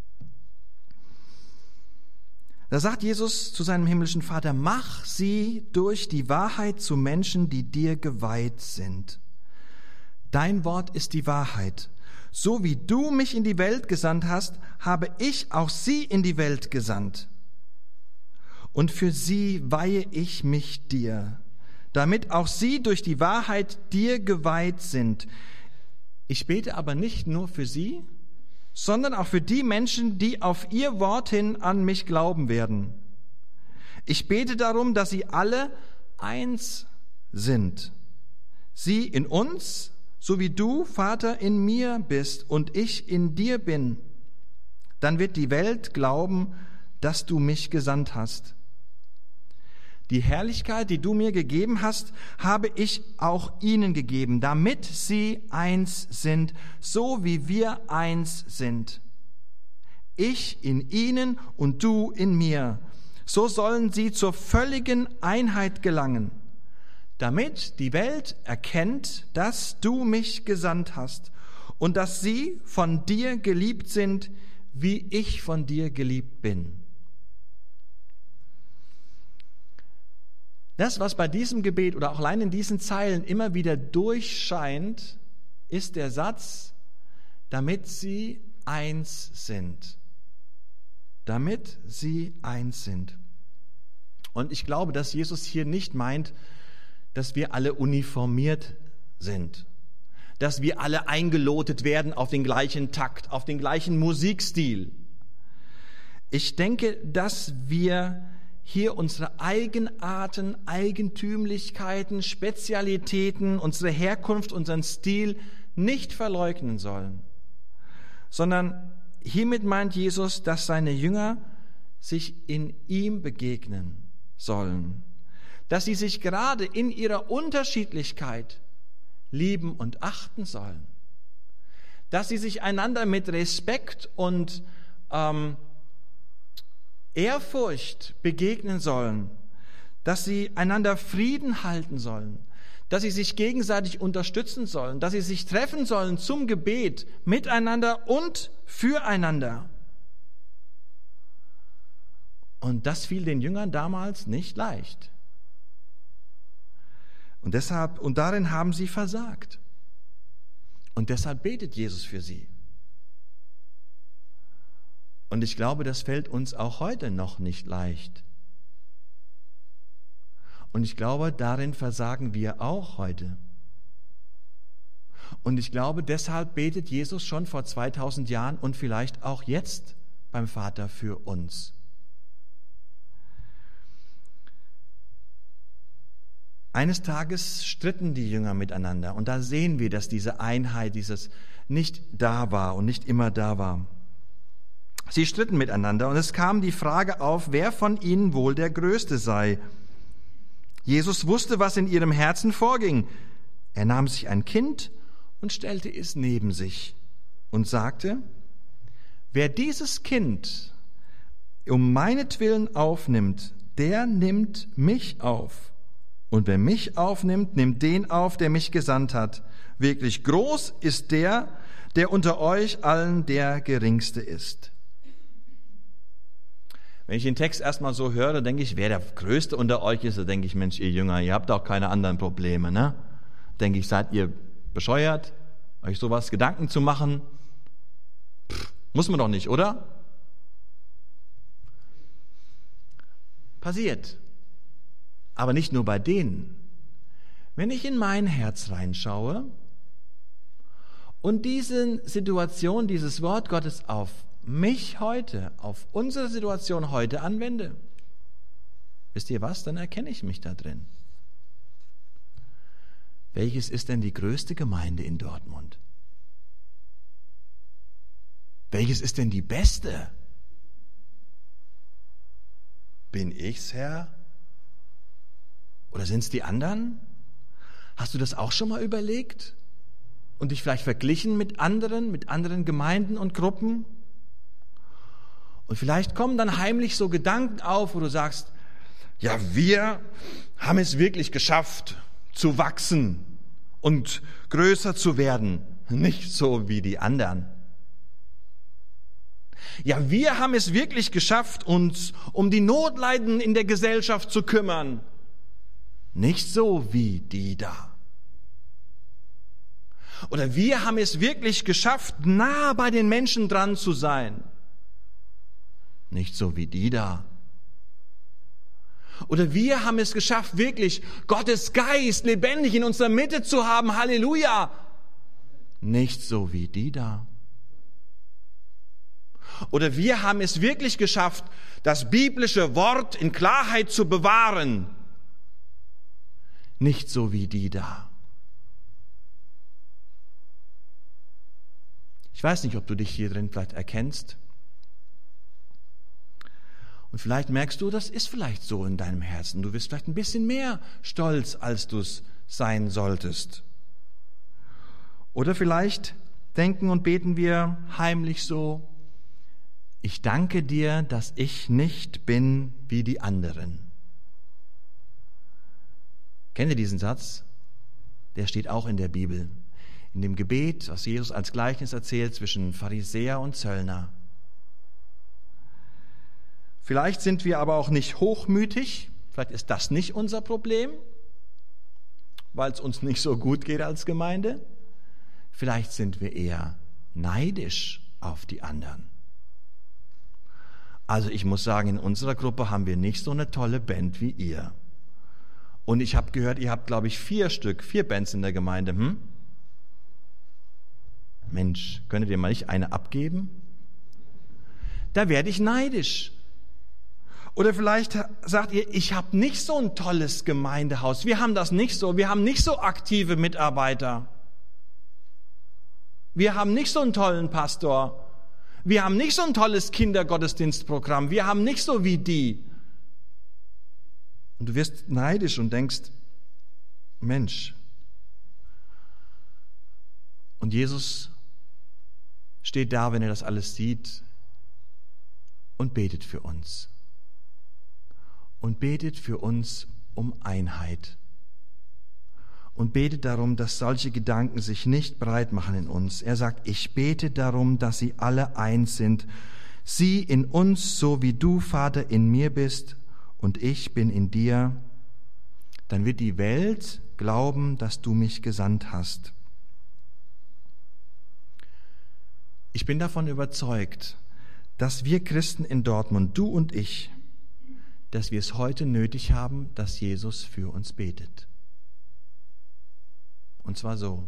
Da sagt Jesus zu seinem himmlischen Vater, mach sie durch die Wahrheit zu Menschen, die dir geweiht sind. Dein Wort ist die Wahrheit. So wie du mich in die Welt gesandt hast, habe ich auch sie in die Welt gesandt. Und für sie weihe ich mich dir, damit auch sie durch die Wahrheit dir geweiht sind. Ich bete aber nicht nur für sie, sondern auch für die Menschen, die auf ihr Wort hin an mich glauben werden. Ich bete darum, dass sie alle eins sind. Sie in uns, so wie du, Vater, in mir bist und ich in dir bin. Dann wird die Welt glauben, dass du mich gesandt hast. Die Herrlichkeit, die du mir gegeben hast, habe ich auch ihnen gegeben, damit sie eins sind, so wie wir eins sind. Ich in ihnen und du in mir. So sollen sie zur völligen Einheit gelangen, damit die Welt erkennt, dass du mich gesandt hast und dass sie von dir geliebt sind, wie ich von dir geliebt bin. Das, was bei diesem Gebet oder auch allein in diesen Zeilen immer wieder durchscheint, ist der Satz, damit sie eins sind. Damit sie eins sind. Und ich glaube, dass Jesus hier nicht meint, dass wir alle uniformiert sind. dass wir alle eingelotet werden auf den gleichen Takt, auf den gleichen Musikstil. Ich denke, dass wir hier unsere Eigenarten, Eigentümlichkeiten, Spezialitäten, unsere Herkunft, unseren Stil nicht verleugnen sollen, sondern hiermit meint Jesus, dass seine Jünger sich in ihm begegnen sollen, dass sie sich gerade in ihrer Unterschiedlichkeit lieben und achten sollen, dass sie sich einander mit Respekt und Ehrfurcht begegnen sollen, dass sie einander Frieden halten sollen, dass sie sich gegenseitig unterstützen sollen, dass sie sich treffen sollen zum Gebet miteinander und füreinander. Und das fiel den Jüngern damals nicht leicht. Und darin haben sie versagt. Und deshalb betet Jesus für sie. Und ich glaube, das fällt uns auch heute noch nicht leicht. Und ich glaube, darin versagen wir auch heute. Und ich glaube, deshalb betet Jesus schon vor 2000 Jahren und vielleicht auch jetzt beim Vater für uns. Eines Tages stritten die Jünger miteinander und da sehen wir, dass diese Einheit, dieses nicht da war und nicht immer da war. Sie stritten miteinander und es kam die Frage auf, wer von ihnen wohl der Größte sei. Jesus wusste, was in ihrem Herzen vorging. Er nahm sich ein Kind und stellte es neben sich und sagte, wer dieses Kind um meinetwillen aufnimmt, der nimmt mich auf. Und wer mich aufnimmt, nimmt den auf, der mich gesandt hat. Wirklich groß ist der, der unter euch allen der Geringste ist. Wenn ich den Text erstmal so höre, denke ich, wer der Größte unter euch ist, da denke ich, Mensch, ihr Jünger, ihr habt auch keine anderen Probleme, ne? Denke ich, seid ihr bescheuert, euch sowas Gedanken zu machen? Muss man doch nicht, oder? Passiert. Aber nicht nur bei denen. Wenn ich in mein Herz reinschaue und diese Situation, dieses Wort Gottes auf mich heute, auf unsere Situation heute anwende, wisst ihr was? Dann erkenne ich mich da drin. Welches ist denn die größte Gemeinde in Dortmund? Welches ist denn die beste? Bin ich's, Herr? Oder sind es die anderen? Hast du das auch schon mal überlegt? Und dich vielleicht verglichen mit anderen Gemeinden und Gruppen? Und vielleicht kommen dann heimlich so Gedanken auf, wo du sagst, ja, wir haben es wirklich geschafft, zu wachsen und größer zu werden. Nicht so wie die anderen. Ja, wir haben es wirklich geschafft, uns um die Notleidenden in der Gesellschaft zu kümmern. Nicht so wie die da. Oder wir haben es wirklich geschafft, nah bei den Menschen dran zu sein. Nicht so wie die da. Oder wir haben es geschafft, wirklich Gottes Geist lebendig in unserer Mitte zu haben. Halleluja. Nicht so wie die da. Oder wir haben es wirklich geschafft, das biblische Wort in Klarheit zu bewahren. Nicht so wie die da. Ich weiß nicht, ob du dich hier drin vielleicht erkennst. Und vielleicht merkst du, das ist vielleicht so in deinem Herzen. Du bist vielleicht ein bisschen mehr stolz, als du es sein solltest. Oder vielleicht denken und beten wir heimlich so, ich danke dir, dass ich nicht bin wie die anderen. Kennt ihr diesen Satz? Der steht auch in der Bibel. In dem Gebet, was Jesus als Gleichnis erzählt zwischen Pharisäer und Zöllner. Vielleicht sind wir aber auch nicht hochmütig. Vielleicht ist das nicht unser Problem, weil es uns nicht so gut geht als Gemeinde. Vielleicht sind wir eher neidisch auf die anderen. Also ich muss sagen, in unserer Gruppe haben wir nicht so eine tolle Band wie ihr. Und ich habe gehört, ihr habt, glaube ich, 4 Bands in der Gemeinde. Mensch, könntet ihr mal nicht eine abgeben? Da werde ich neidisch. Oder vielleicht sagt ihr, ich habe nicht so ein tolles Gemeindehaus. Wir haben das nicht so. Wir haben nicht so aktive Mitarbeiter. Wir haben nicht so einen tollen Pastor. Wir haben nicht so ein tolles Kindergottesdienstprogramm. Wir haben nicht so wie die. Und du wirst neidisch und denkst, Mensch. Und Jesus steht da, wenn er das alles sieht, und betet für uns. Und betet für uns um Einheit. Und betet darum, dass solche Gedanken sich nicht breit machen in uns. Er sagt, ich bete darum, dass sie alle eins sind. Sie in uns, so wie du, Vater, in mir bist und ich bin in dir. Dann wird die Welt glauben, dass du mich gesandt hast. Ich bin davon überzeugt, dass wir Christen in Dortmund, du und ich, dass wir es heute nötig haben, dass Jesus für uns betet. Und zwar so.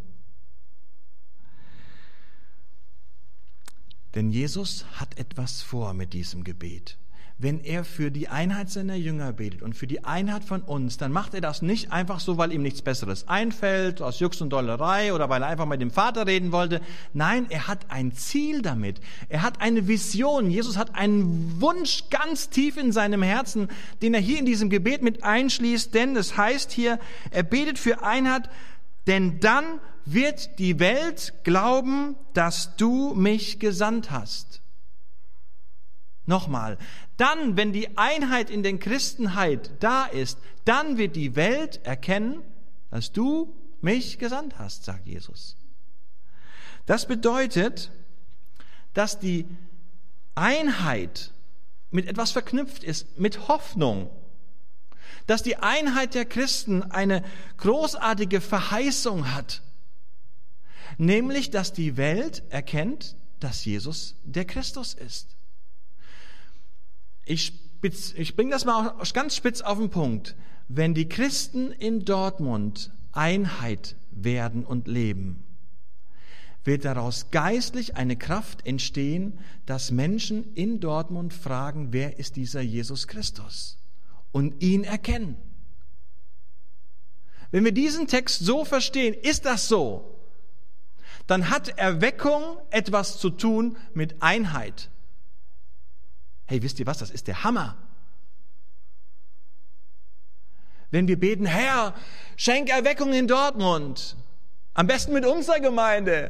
Denn Jesus hat etwas vor mit diesem Gebet. Wenn er für die Einheit seiner Jünger betet und für die Einheit von uns, dann macht er das nicht einfach so, weil ihm nichts Besseres einfällt, aus Jux und Dollerei oder weil er einfach mit dem Vater reden wollte. Nein, er hat ein Ziel damit. Er hat eine Vision. Jesus hat einen Wunsch ganz tief in seinem Herzen, den er hier in diesem Gebet mit einschließt. Denn es heißt hier, er betet für Einheit, denn dann wird die Welt glauben, dass du mich gesandt hast. Nochmal, dann, wenn die Einheit in der Christenheit da ist, dann wird die Welt erkennen, dass du mich gesandt hast, sagt Jesus. Das bedeutet, dass die Einheit mit etwas verknüpft ist, mit Hoffnung. Dass die Einheit der Christen eine großartige Verheißung hat, nämlich, dass die Welt erkennt, dass Jesus der Christus ist. Ich bringe das mal ganz spitz auf den Punkt. Wenn die Christen in Dortmund Einheit werden und leben, wird daraus geistlich eine Kraft entstehen, dass Menschen in Dortmund fragen, wer ist dieser Jesus Christus? Und ihn erkennen. Wenn wir diesen Text so verstehen, ist das so, dann hat Erweckung etwas zu tun mit Einheit. Hey, wisst ihr was? Das ist der Hammer. Wenn wir beten, Herr, schenk Erweckung in Dortmund, am besten mit unserer Gemeinde,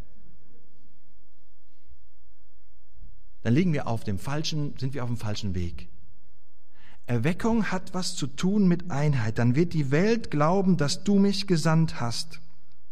dann sind wir auf dem falschen Weg. Erweckung hat was zu tun mit Einheit. Dann wird die Welt glauben, dass du mich gesandt hast.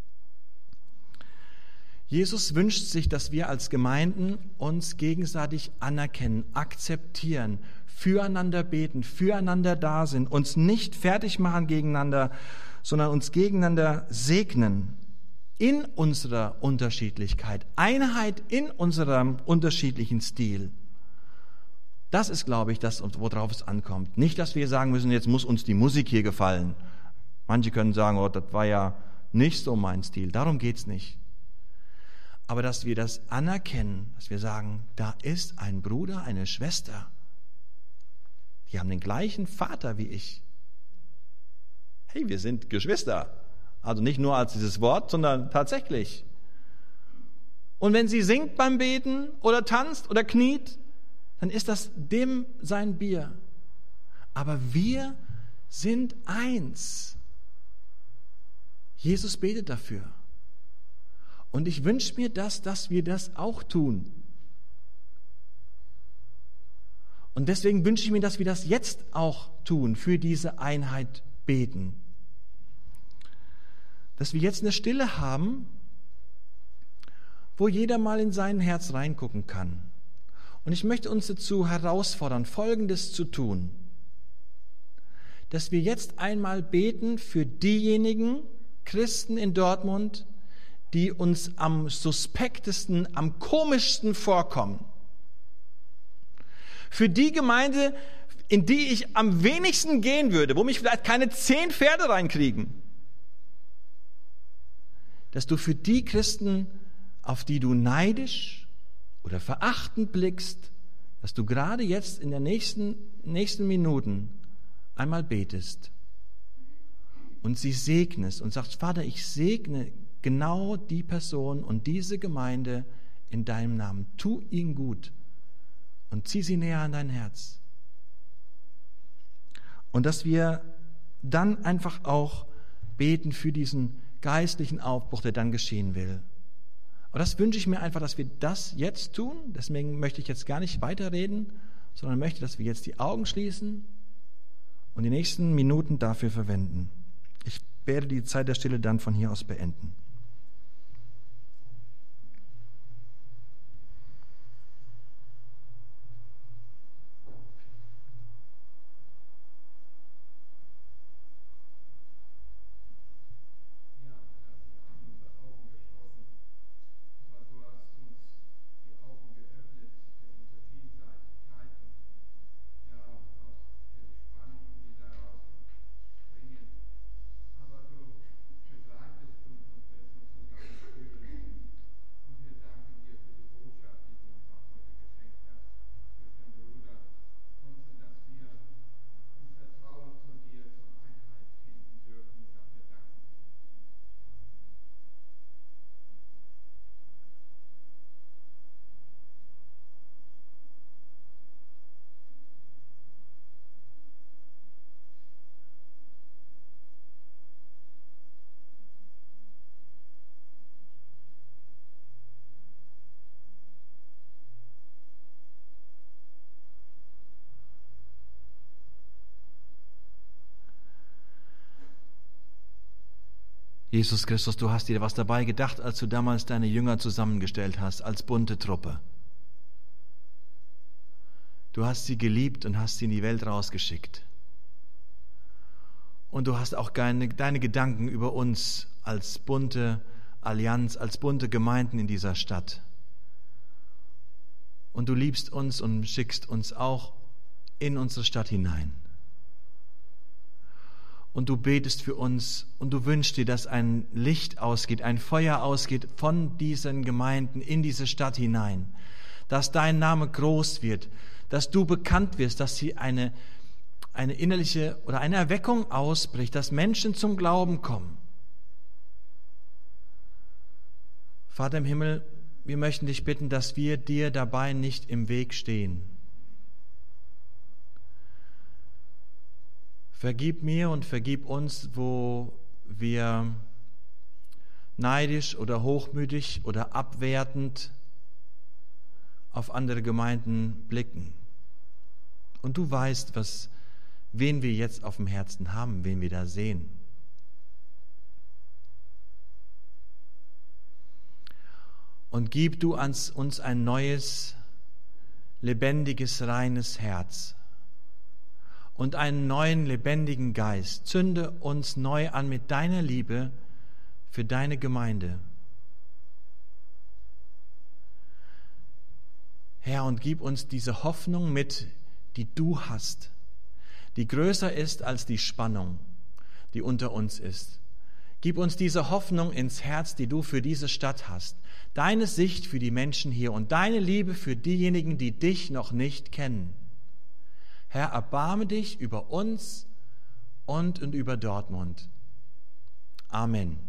Jesus wünscht sich, dass wir als Gemeinden uns gegenseitig anerkennen, akzeptieren, füreinander beten, füreinander da sind, uns nicht fertig machen gegeneinander, sondern uns gegeneinander segnen in unserer Unterschiedlichkeit, Einheit in unserem unterschiedlichen Stil. Das ist, glaube ich, das, worauf es ankommt. Nicht, dass wir sagen müssen, jetzt muss uns die Musik hier gefallen. Manche können sagen, oh, das war ja nicht so mein Stil. Darum geht's nicht. Aber dass wir das anerkennen, dass wir sagen, da ist ein Bruder, eine Schwester. Die haben den gleichen Vater wie ich. Hey, wir sind Geschwister. Also nicht nur als dieses Wort, sondern tatsächlich. Und wenn sie singt beim Beten oder tanzt oder kniet, dann ist das dem sein Bier. Aber wir sind eins. Jesus betet dafür. Und ich wünsche mir dass wir das auch tun. Und deswegen wünsche ich mir, dass wir das jetzt auch tun, für diese Einheit beten. Dass wir jetzt eine Stille haben, wo jeder mal in sein Herz reingucken kann. Und ich möchte uns dazu herausfordern, Folgendes zu tun. Dass wir jetzt einmal beten für diejenigen Christen in Dortmund, die uns am suspektesten, am komischsten vorkommen. Für die Gemeinde, in die ich am wenigsten gehen würde, wo mich vielleicht keine 10 Pferde reinkriegen. Dass du für die Christen auf die du neidisch oder verachtend blickst, dass du gerade jetzt in den nächsten Minuten einmal betest und sie segnest und sagst, Vater, ich segne genau die Person und diese Gemeinde in deinem Namen. Tu ihnen gut und zieh sie näher an dein Herz. Und dass wir dann einfach auch beten für diesen geistlichen Aufbruch, der dann geschehen will. Und das wünsche ich mir einfach, dass wir das jetzt tun. Deswegen möchte ich jetzt gar nicht weiterreden, sondern möchte, dass wir jetzt die Augen schließen und die nächsten Minuten dafür verwenden. Ich werde die Zeit der Stille dann von hier aus beenden. Jesus Christus, du hast dir was dabei gedacht, als du damals deine Jünger zusammengestellt hast, als bunte Truppe. Du hast sie geliebt und hast sie in die Welt rausgeschickt. Und du hast auch deine Gedanken über uns als bunte Allianz, als bunte Gemeinden in dieser Stadt. Und du liebst uns und schickst uns auch in unsere Stadt hinein. Und du betest für uns und du wünschst dir, dass ein Licht ausgeht, ein Feuer ausgeht von diesen Gemeinden in diese Stadt hinein, dass dein Name groß wird, dass du bekannt wirst, dass sie eine innerliche oder eine Erweckung ausbricht, dass Menschen zum Glauben kommen. Vater im Himmel, wir möchten dich bitten, dass wir dir dabei nicht im Weg stehen. Vergib mir und vergib uns, wo wir neidisch oder hochmütig oder abwertend auf andere Gemeinden blicken. Und du weißt, wen wir jetzt auf dem Herzen haben, wen wir da sehen. Und gib du uns ein neues, lebendiges, reines Herz und einen neuen, lebendigen Geist. Zünde uns neu an mit deiner Liebe für deine Gemeinde. Herr, und gib uns diese Hoffnung mit, die du hast, die größer ist als die Spannung, die unter uns ist. Gib uns diese Hoffnung ins Herz, die du für diese Stadt hast. Deine Sicht für die Menschen hier und deine Liebe für diejenigen, die dich noch nicht kennen. Herr, erbarme dich über uns und über Dortmund. Amen.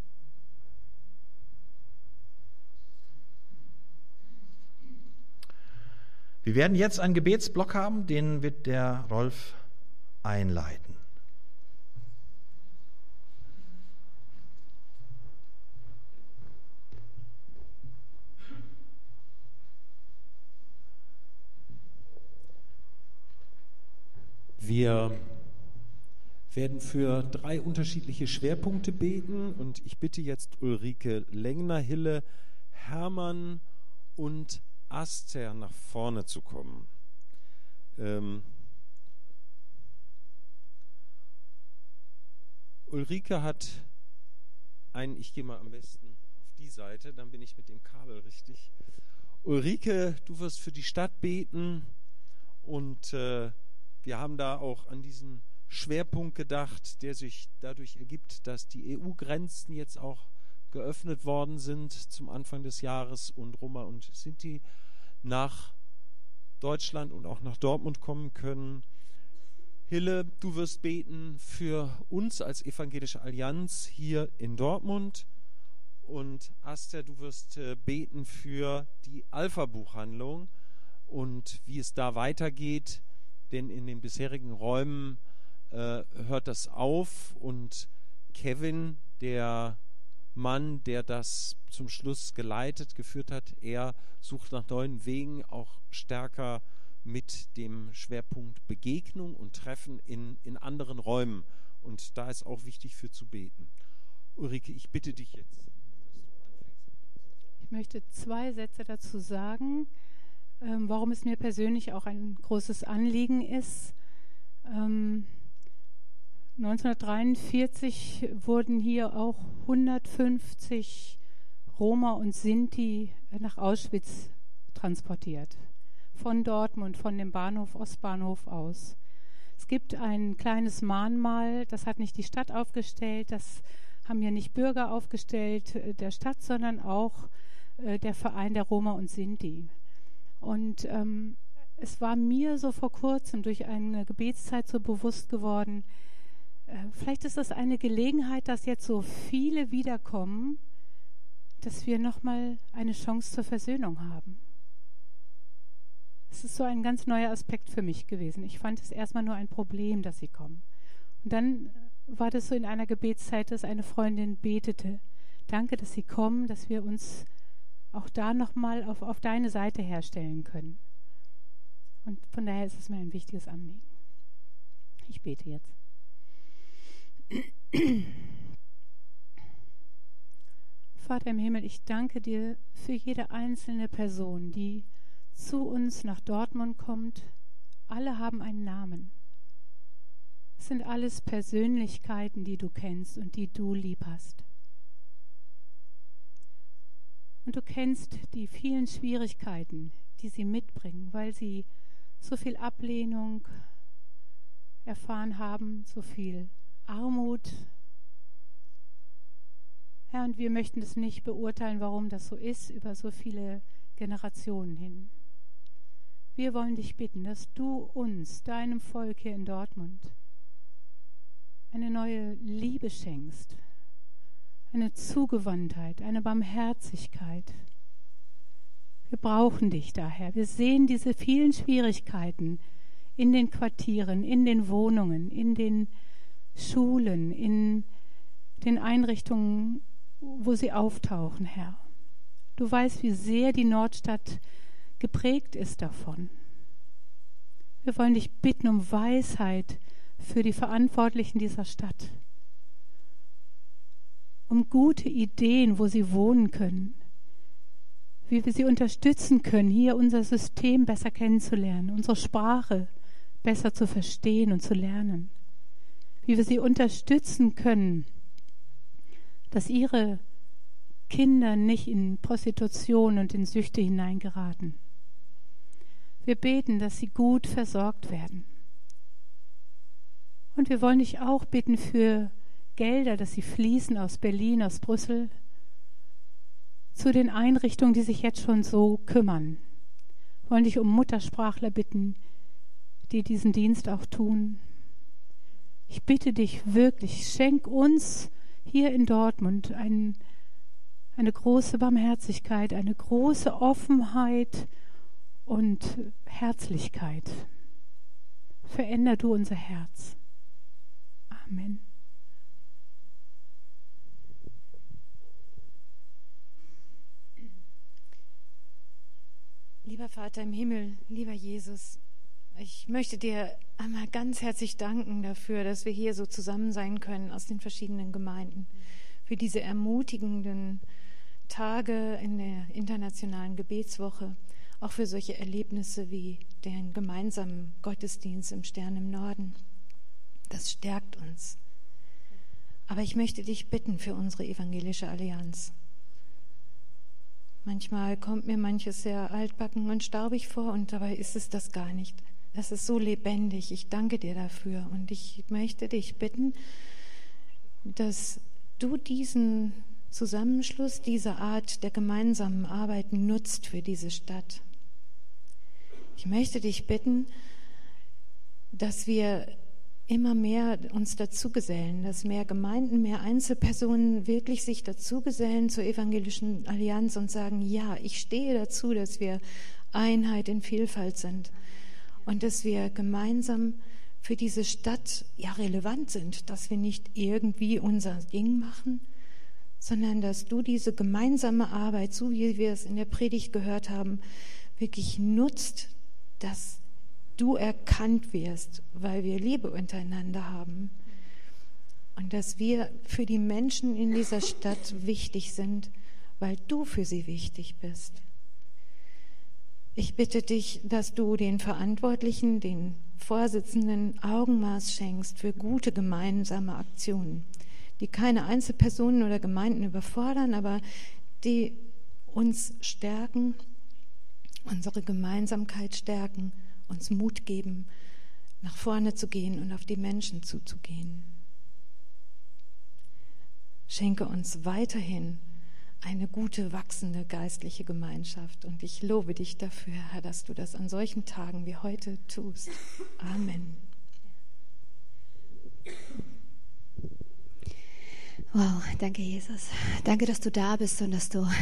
Wir werden jetzt einen Gebetsblock haben, den wird der Rolf einleiten. Wir werden für 3 unterschiedliche Schwerpunkte beten und ich bitte jetzt Ulrike Lengner-Hille, Hermann und Aster nach vorne zu kommen. Ulrike hat ich gehe mal am besten auf die Seite, dann bin ich mit dem Kabel richtig. Ulrike, du wirst für die Stadt beten und wir haben da auch an diesen Schwerpunkt gedacht, der sich dadurch ergibt, dass die EU-Grenzen jetzt auch geöffnet worden sind zum Anfang des Jahres und Roma und Sinti nach Deutschland und auch nach Dortmund kommen können. Hille, du wirst beten für uns als Evangelische Allianz hier in Dortmund. Und Aster, du wirst beten für die Alpha-Buchhandlung und wie es da weitergeht. Denn in den bisherigen Räumen hört das auf. Und Kevin, der Mann, der das zum Schluss geführt hat, er sucht nach neuen Wegen, auch stärker mit dem Schwerpunkt Begegnung und Treffen in anderen Räumen. Und da ist auch wichtig für zu beten. Ulrike, ich bitte dich jetzt, dass du anfängst. Ich möchte 2 Sätze dazu sagen, warum es mir persönlich auch ein großes Anliegen ist. 1943 wurden hier auch 150 Roma und Sinti nach Auschwitz transportiert. Von Dortmund, von dem Bahnhof Ostbahnhof aus. Es gibt ein kleines Mahnmal, das hat nicht die Stadt aufgestellt, das haben ja nicht Bürger aufgestellt der Stadt, sondern auch der Verein der Roma und Sinti. Und es war mir so vor kurzem durch eine Gebetszeit so bewusst geworden, vielleicht ist das eine Gelegenheit, dass jetzt so viele wiederkommen, dass wir nochmal eine Chance zur Versöhnung haben. Es ist so ein ganz neuer Aspekt für mich gewesen. Ich fand es erstmal nur ein Problem, dass sie kommen. Und dann war das so in einer Gebetszeit, dass eine Freundin betete. Danke, dass sie kommen, dass wir uns auch da nochmal auf deine Seite herstellen können. Und von daher ist es mir ein wichtiges Anliegen. Ich bete jetzt. Vater im Himmel, ich danke dir für jede einzelne Person, die zu uns nach Dortmund kommt. Alle haben einen Namen. Es sind alles Persönlichkeiten, die du kennst und die du lieb hast. Und du kennst die vielen Schwierigkeiten, die sie mitbringen, weil sie so viel Ablehnung erfahren haben, so viel Armut. Herr, und wir möchten das nicht beurteilen, warum das so ist, über so viele Generationen hin. Wir wollen dich bitten, dass du uns, deinem Volk hier in Dortmund, eine neue Liebe schenkst, eine Zugewandtheit, eine Barmherzigkeit. Wir brauchen dich daher. Wir sehen diese vielen Schwierigkeiten in den Quartieren, in den Wohnungen, in den Schulen, in den Einrichtungen, wo sie auftauchen, Herr. Du weißt, wie sehr die Nordstadt geprägt ist davon. Wir wollen dich bitten um Weisheit für die Verantwortlichen dieser Stadt, um gute Ideen, wo sie wohnen können, wie wir sie unterstützen können, hier unser System besser kennenzulernen, unsere Sprache besser zu verstehen und zu lernen, wie wir sie unterstützen können, dass ihre Kinder nicht in Prostitution und in Süchte hineingeraten. Wir beten, dass sie gut versorgt werden. Und wir wollen dich auch bitten für Gelder, dass sie fließen aus Berlin, aus Brüssel, zu den Einrichtungen, die sich jetzt schon so kümmern. Wir wollen dich um Muttersprachler bitten, die diesen Dienst auch tun. Ich bitte dich wirklich, schenk uns hier in Dortmund eine große Barmherzigkeit, eine große Offenheit und Herzlichkeit. Veränder du unser Herz. Amen. Lieber Vater im Himmel, lieber Jesus, ich möchte dir einmal ganz herzlich danken dafür, dass wir hier so zusammen sein können aus den verschiedenen Gemeinden, für diese ermutigenden Tage in der internationalen Gebetswoche, auch für solche Erlebnisse wie den gemeinsamen Gottesdienst im Stern im Norden. Das stärkt uns. Aber ich möchte dich bitten für unsere Evangelische Allianz. Manchmal kommt mir manches sehr altbacken und staubig vor und dabei ist es das gar nicht. Das ist so lebendig. Ich danke dir dafür und ich möchte dich bitten, dass du diesen Zusammenschluss dieser Art der gemeinsamen Arbeit nutzt für diese Stadt. Ich möchte dich bitten, dass wir immer mehr uns dazugesellen, dass mehr Gemeinden, mehr Einzelpersonen wirklich sich dazugesellen zur Evangelischen Allianz und sagen, ja, ich stehe dazu, dass wir Einheit in Vielfalt sind und dass wir gemeinsam für diese Stadt relevant sind, dass wir nicht irgendwie unser Ding machen, sondern dass du diese gemeinsame Arbeit, so wie wir es in der Predigt gehört haben, wirklich nutzt, dass du erkannt wirst, weil wir Liebe untereinander haben und dass wir für die Menschen in dieser Stadt wichtig sind, weil du für sie wichtig bist. Ich bitte dich, dass du den Verantwortlichen, den Vorsitzenden Augenmaß schenkst für gute gemeinsame Aktionen, die keine Einzelpersonen oder Gemeinden überfordern, aber die uns stärken, unsere Gemeinsamkeit stärken, uns Mut geben, nach vorne zu gehen und auf die Menschen zuzugehen. Schenke uns weiterhin eine gute, wachsende geistliche Gemeinschaft. Und ich lobe dich dafür, Herr, dass du das an solchen Tagen wie heute tust. Amen. Wow, danke Jesus. Danke, dass du da bist und dass du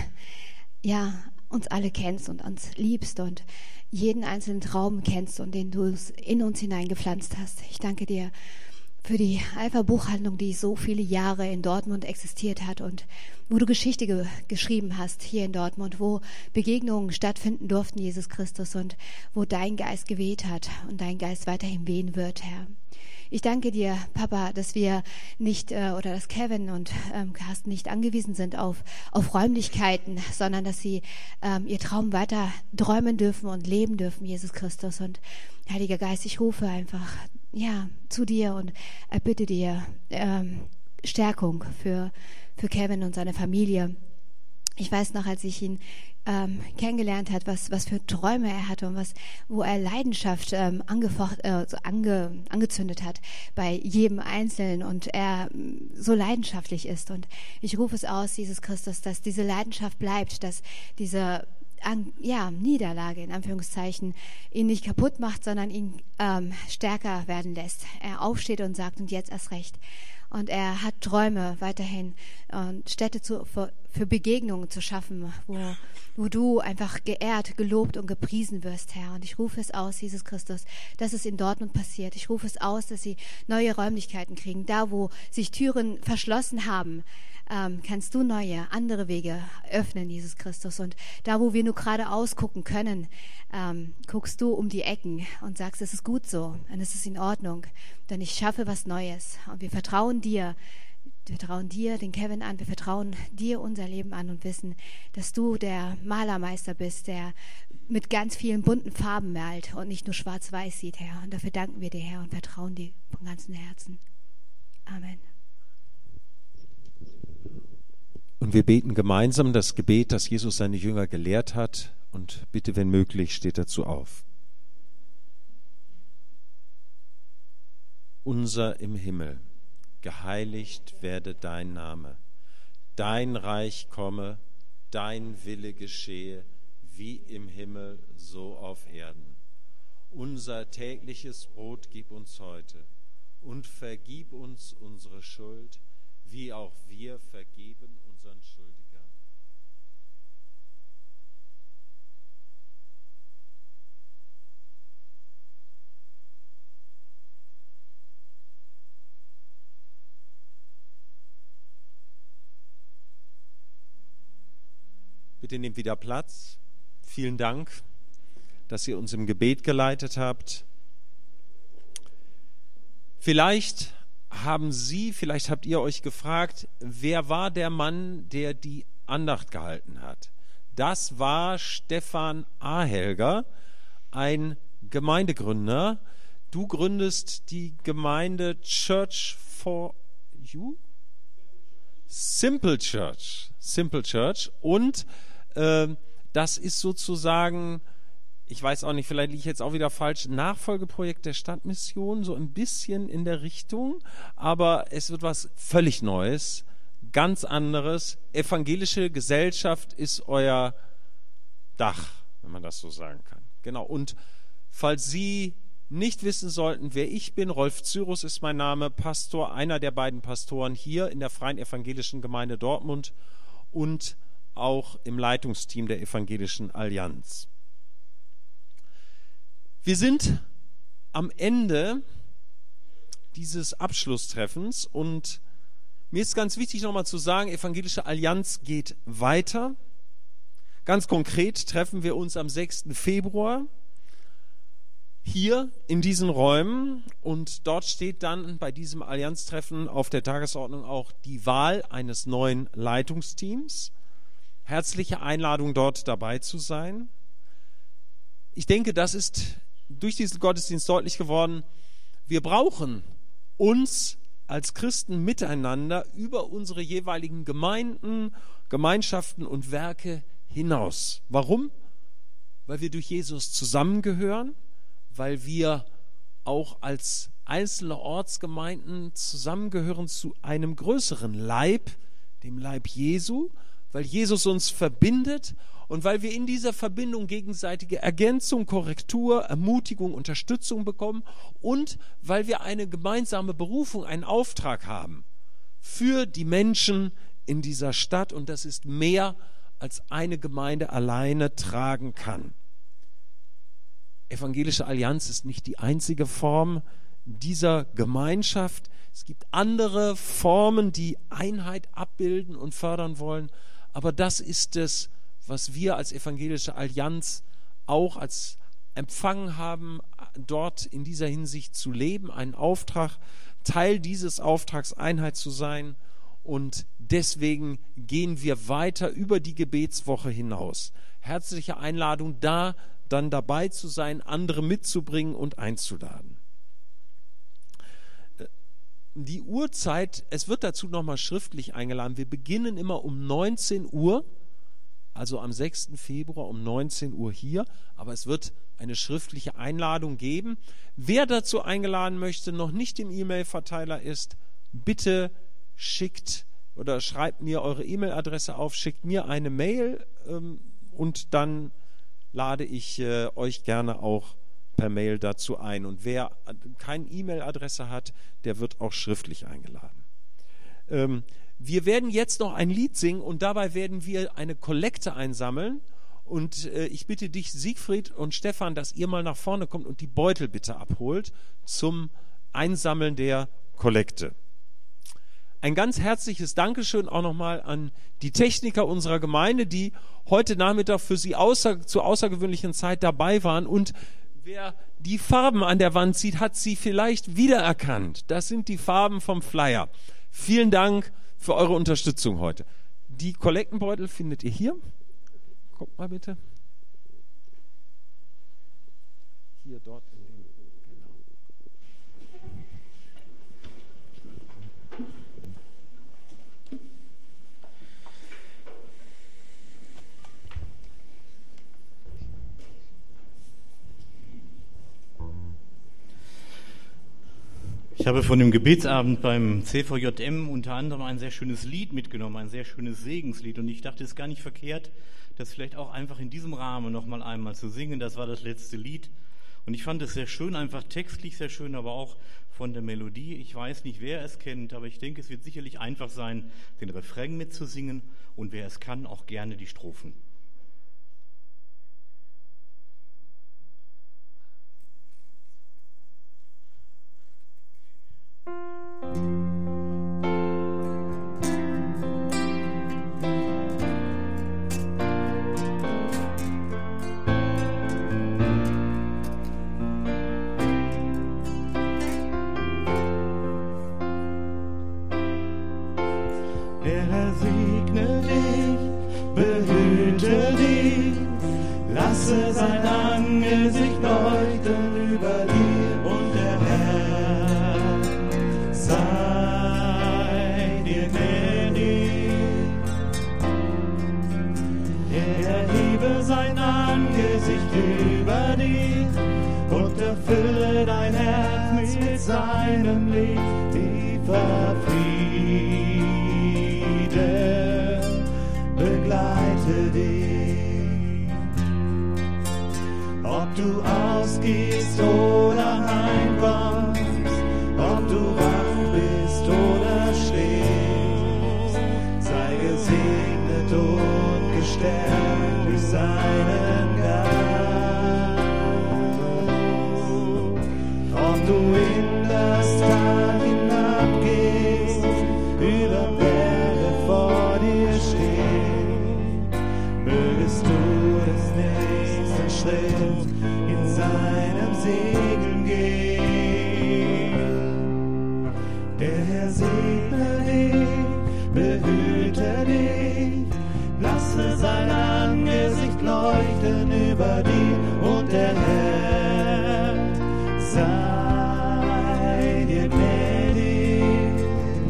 uns alle kennst und uns liebst und jeden einzelnen Traum kennst und den du in uns hineingepflanzt hast. Ich danke dir für die Alpha-Buchhandlung, die so viele Jahre in Dortmund existiert hat und wo du Geschichte geschrieben hast hier in Dortmund, wo Begegnungen stattfinden durften, Jesus Christus, und wo dein Geist geweht hat und dein Geist weiterhin wehen wird, Herr. Ich danke dir, Papa, dass wir nicht, oder dass Kevin und Carsten nicht angewiesen sind auf Räumlichkeiten, sondern dass sie ihr Traum weiter träumen dürfen und leben dürfen, Jesus Christus. Und Heiliger Geist, ich rufe einfach zu dir und erbitte dir Stärkung für Kevin und seine Familie. Ich weiß noch, als ich ihn kennengelernt hat, was für Träume er hatte und wo er Leidenschaft angezündet hat bei jedem Einzelnen und er so leidenschaftlich ist. Und ich rufe es aus, Jesus Christus, dass diese Leidenschaft bleibt, dass diese Niederlage, in Anführungszeichen, ihn nicht kaputt macht, sondern ihn stärker werden lässt. Er aufsteht und sagt, und jetzt erst recht. Und er hat Träume weiterhin und Städte für Begegnungen zu schaffen, wo du einfach geehrt, gelobt und gepriesen wirst, Herr. Und ich rufe es aus, Jesus Christus, dass es in Dortmund passiert. Ich rufe es aus, dass sie neue Räumlichkeiten kriegen. Da, wo sich Türen verschlossen haben, kannst du neue, andere Wege öffnen, Jesus Christus. Und da, wo wir nur geradeaus gucken können, guckst du um die Ecken und sagst, es ist gut so und es ist in Ordnung, denn ich schaffe was Neues. Und wir vertrauen dir, den Kevin an, wir vertrauen dir unser Leben an und wissen, dass du der Malermeister bist, der mit ganz vielen bunten Farben malt und nicht nur schwarz-weiß sieht, Herr. Und dafür danken wir dir, Herr, und vertrauen dir von ganzem Herzen. Amen. Und wir beten gemeinsam das Gebet, das Jesus seine Jünger gelehrt hat. Und bitte, wenn möglich, steht dazu auf. Unser im Himmel, geheiligt werde dein Name. Dein Reich komme, dein Wille geschehe, wie im Himmel, so auf Erden. Unser tägliches Brot gib uns heute und vergib uns unsere Schuld, wie auch wir vergeben unseren Schuldigern. Bitte nehmt wieder Platz. Vielen Dank, dass ihr uns im Gebet geleitet habt. Vielleicht habt ihr euch gefragt, wer war der Mann, der die Andacht gehalten hat? Das war Stefan Ahelger, ein Gemeindegründer. Du gründest die Gemeinde Church for You? Simple Church. Und das ist sozusagen, ich weiß auch nicht, vielleicht liege ich jetzt auch wieder falsch, Nachfolgeprojekt der Stadtmission, so ein bisschen in der Richtung, aber es wird was völlig Neues. ganz anderes. Evangelische Gesellschaft ist euer Dach, wenn man das so sagen kann. Genau. Und falls Sie nicht wissen sollten, wer ich bin, Rolf Cyrus ist mein Name, Pastor, einer der beiden Pastoren hier in der Freien Evangelischen Gemeinde Dortmund und auch im Leitungsteam der Evangelischen Allianz. Wir sind am Ende dieses Abschlusstreffens und mir ist ganz wichtig nochmal zu sagen, Evangelische Allianz geht weiter. Ganz konkret treffen wir uns am 6. Februar hier in diesen Räumen und dort steht dann bei diesem Allianztreffen auf der Tagesordnung auch die Wahl eines neuen Leitungsteams. Herzliche Einladung, dort dabei zu sein. Ich denke, das ist durch diesen Gottesdienst deutlich geworden. Wir brauchen uns als Christen miteinander über unsere jeweiligen Gemeinden, Gemeinschaften und Werke hinaus. Warum? Weil wir durch Jesus zusammengehören, weil wir auch als einzelne Ortsgemeinden zusammengehören zu einem größeren Leib, dem Leib Jesu, weil Jesus uns verbindet und weil wir in dieser Verbindung gegenseitige Ergänzung, Korrektur, Ermutigung, Unterstützung bekommen und weil wir eine gemeinsame Berufung, einen Auftrag haben für die Menschen in dieser Stadt und das ist mehr, als eine Gemeinde alleine tragen kann. Evangelische Allianz ist nicht die einzige Form dieser Gemeinschaft. Es gibt andere Formen, die Einheit abbilden und fördern wollen. Aber das ist es, was wir als Evangelische Allianz auch als empfangen haben, dort in dieser Hinsicht zu leben, einen Auftrag, Teil dieses Auftrags Einheit zu sein. Und deswegen gehen wir weiter über die Gebetswoche hinaus. Herzliche Einladung, da dann dabei zu sein, andere mitzubringen und einzuladen. Die Uhrzeit, es wird dazu nochmal schriftlich eingeladen. Wir beginnen immer um 19 Uhr, also am 6. Februar um 19 Uhr hier, aber es wird eine schriftliche Einladung geben. Wer dazu eingeladen möchte, noch nicht im E-Mail-Verteiler ist, bitte schickt oder schreibt mir eure E-Mail-Adresse auf, schickt mir eine Mail und dann lade ich euch gerne auch per Mail dazu ein. Und wer keine E-Mail-Adresse hat, der wird auch schriftlich eingeladen. Wir werden jetzt noch ein Lied singen und dabei werden wir eine Kollekte einsammeln. Und ich bitte dich, Siegfried und Stefan, dass ihr mal nach vorne kommt und die Beutel bitte abholt zum Einsammeln der Kollekte. Ein ganz herzliches Dankeschön auch nochmal an die Techniker unserer Gemeinde, die heute Nachmittag für Sie zur außergewöhnlichen Zeit dabei waren. Und wer die Farben an der Wand sieht, hat sie vielleicht wiedererkannt. Das sind die Farben vom Flyer. Vielen Dank für eure Unterstützung heute. Die Kollektenbeutel findet ihr hier. Guckt mal bitte. Hier, dort. Ich habe von dem Gebetsabend beim CVJM unter anderem ein sehr schönes Lied mitgenommen, ein sehr schönes Segenslied. Und ich dachte, es ist gar nicht verkehrt, das vielleicht auch einfach in diesem Rahmen noch mal einmal zu singen. Das war das letzte Lied. Und ich fand es sehr schön, einfach textlich sehr schön, aber auch von der Melodie. Ich weiß nicht, wer es kennt, aber ich denke, es wird sicherlich einfach sein, den Refrain mitzusingen. Und wer es kann, auch gerne die Strophen. Er segne dich, behüte dich, lasse sein Angesicht leuchten über dir und der Herr sei dir gnädig. Er erhebe sein Angesicht über dich und erfülle dein Herz mit seinem Licht, tiefer Frieden. begleite dich. Ob du ausgehst oder heimkommst, ob du wach bist oder schläfst, sei gesegnet und gestärkt durch seinen Geist. Ob du in das Tal hinabgehst, über Berge vor dir stehen, mögest du des nächsten Schritt in seinem Segen gehen. Der Herr segne dich, behüte dich, lasse sein Angesicht leuchten über dir, und der Herr sei dir gnädig.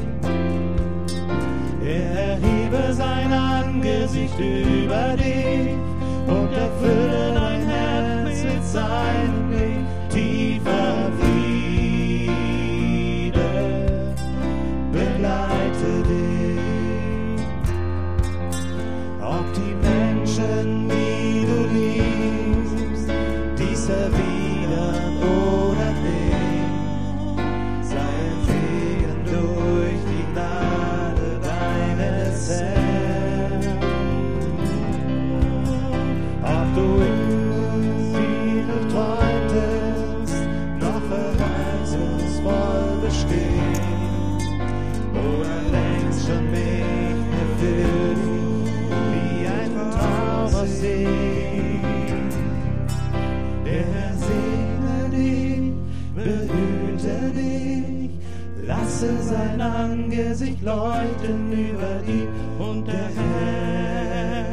Er erhebe sein Angesicht über dich und erfülle dein Herz mit seinem Licht. Tiefer Friede begleite dich. Ob die Menschen, die du liebst, dies erwidern oder nicht, sei empfehlen durch die Gnade deines Herrn. Ob du viel träumtest, noch verheißungsvoll bestehst, oder längst schon mich erfüllt, wie ein Traum aus See. Der Herr segne dich, behüte dich, lasse sein Angesicht leuchten über dich, und der Herr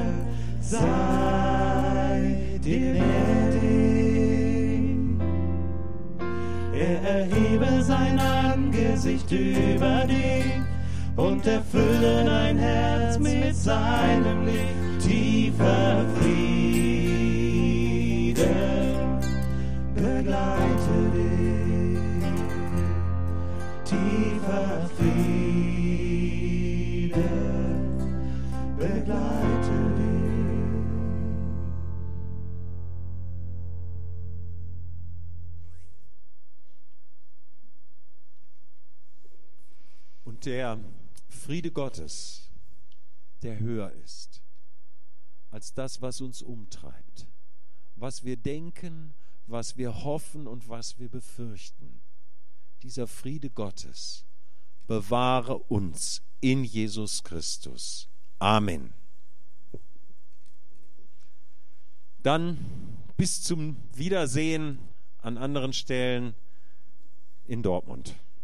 sei dir gnädig. Er erhebe sein Angesicht über dich und erfülle dein Herz mit seinem Licht. Tiefer Friede begleite dich. Tiefer Friede begleite dich. Und der Friede Gottes, der höher ist als das, was uns umtreibt, was wir denken, was wir hoffen und was wir befürchten. Dieser Friede Gottes bewahre uns in Jesus Christus. Amen. Dann bis zum Wiedersehen an anderen Stellen in Dortmund.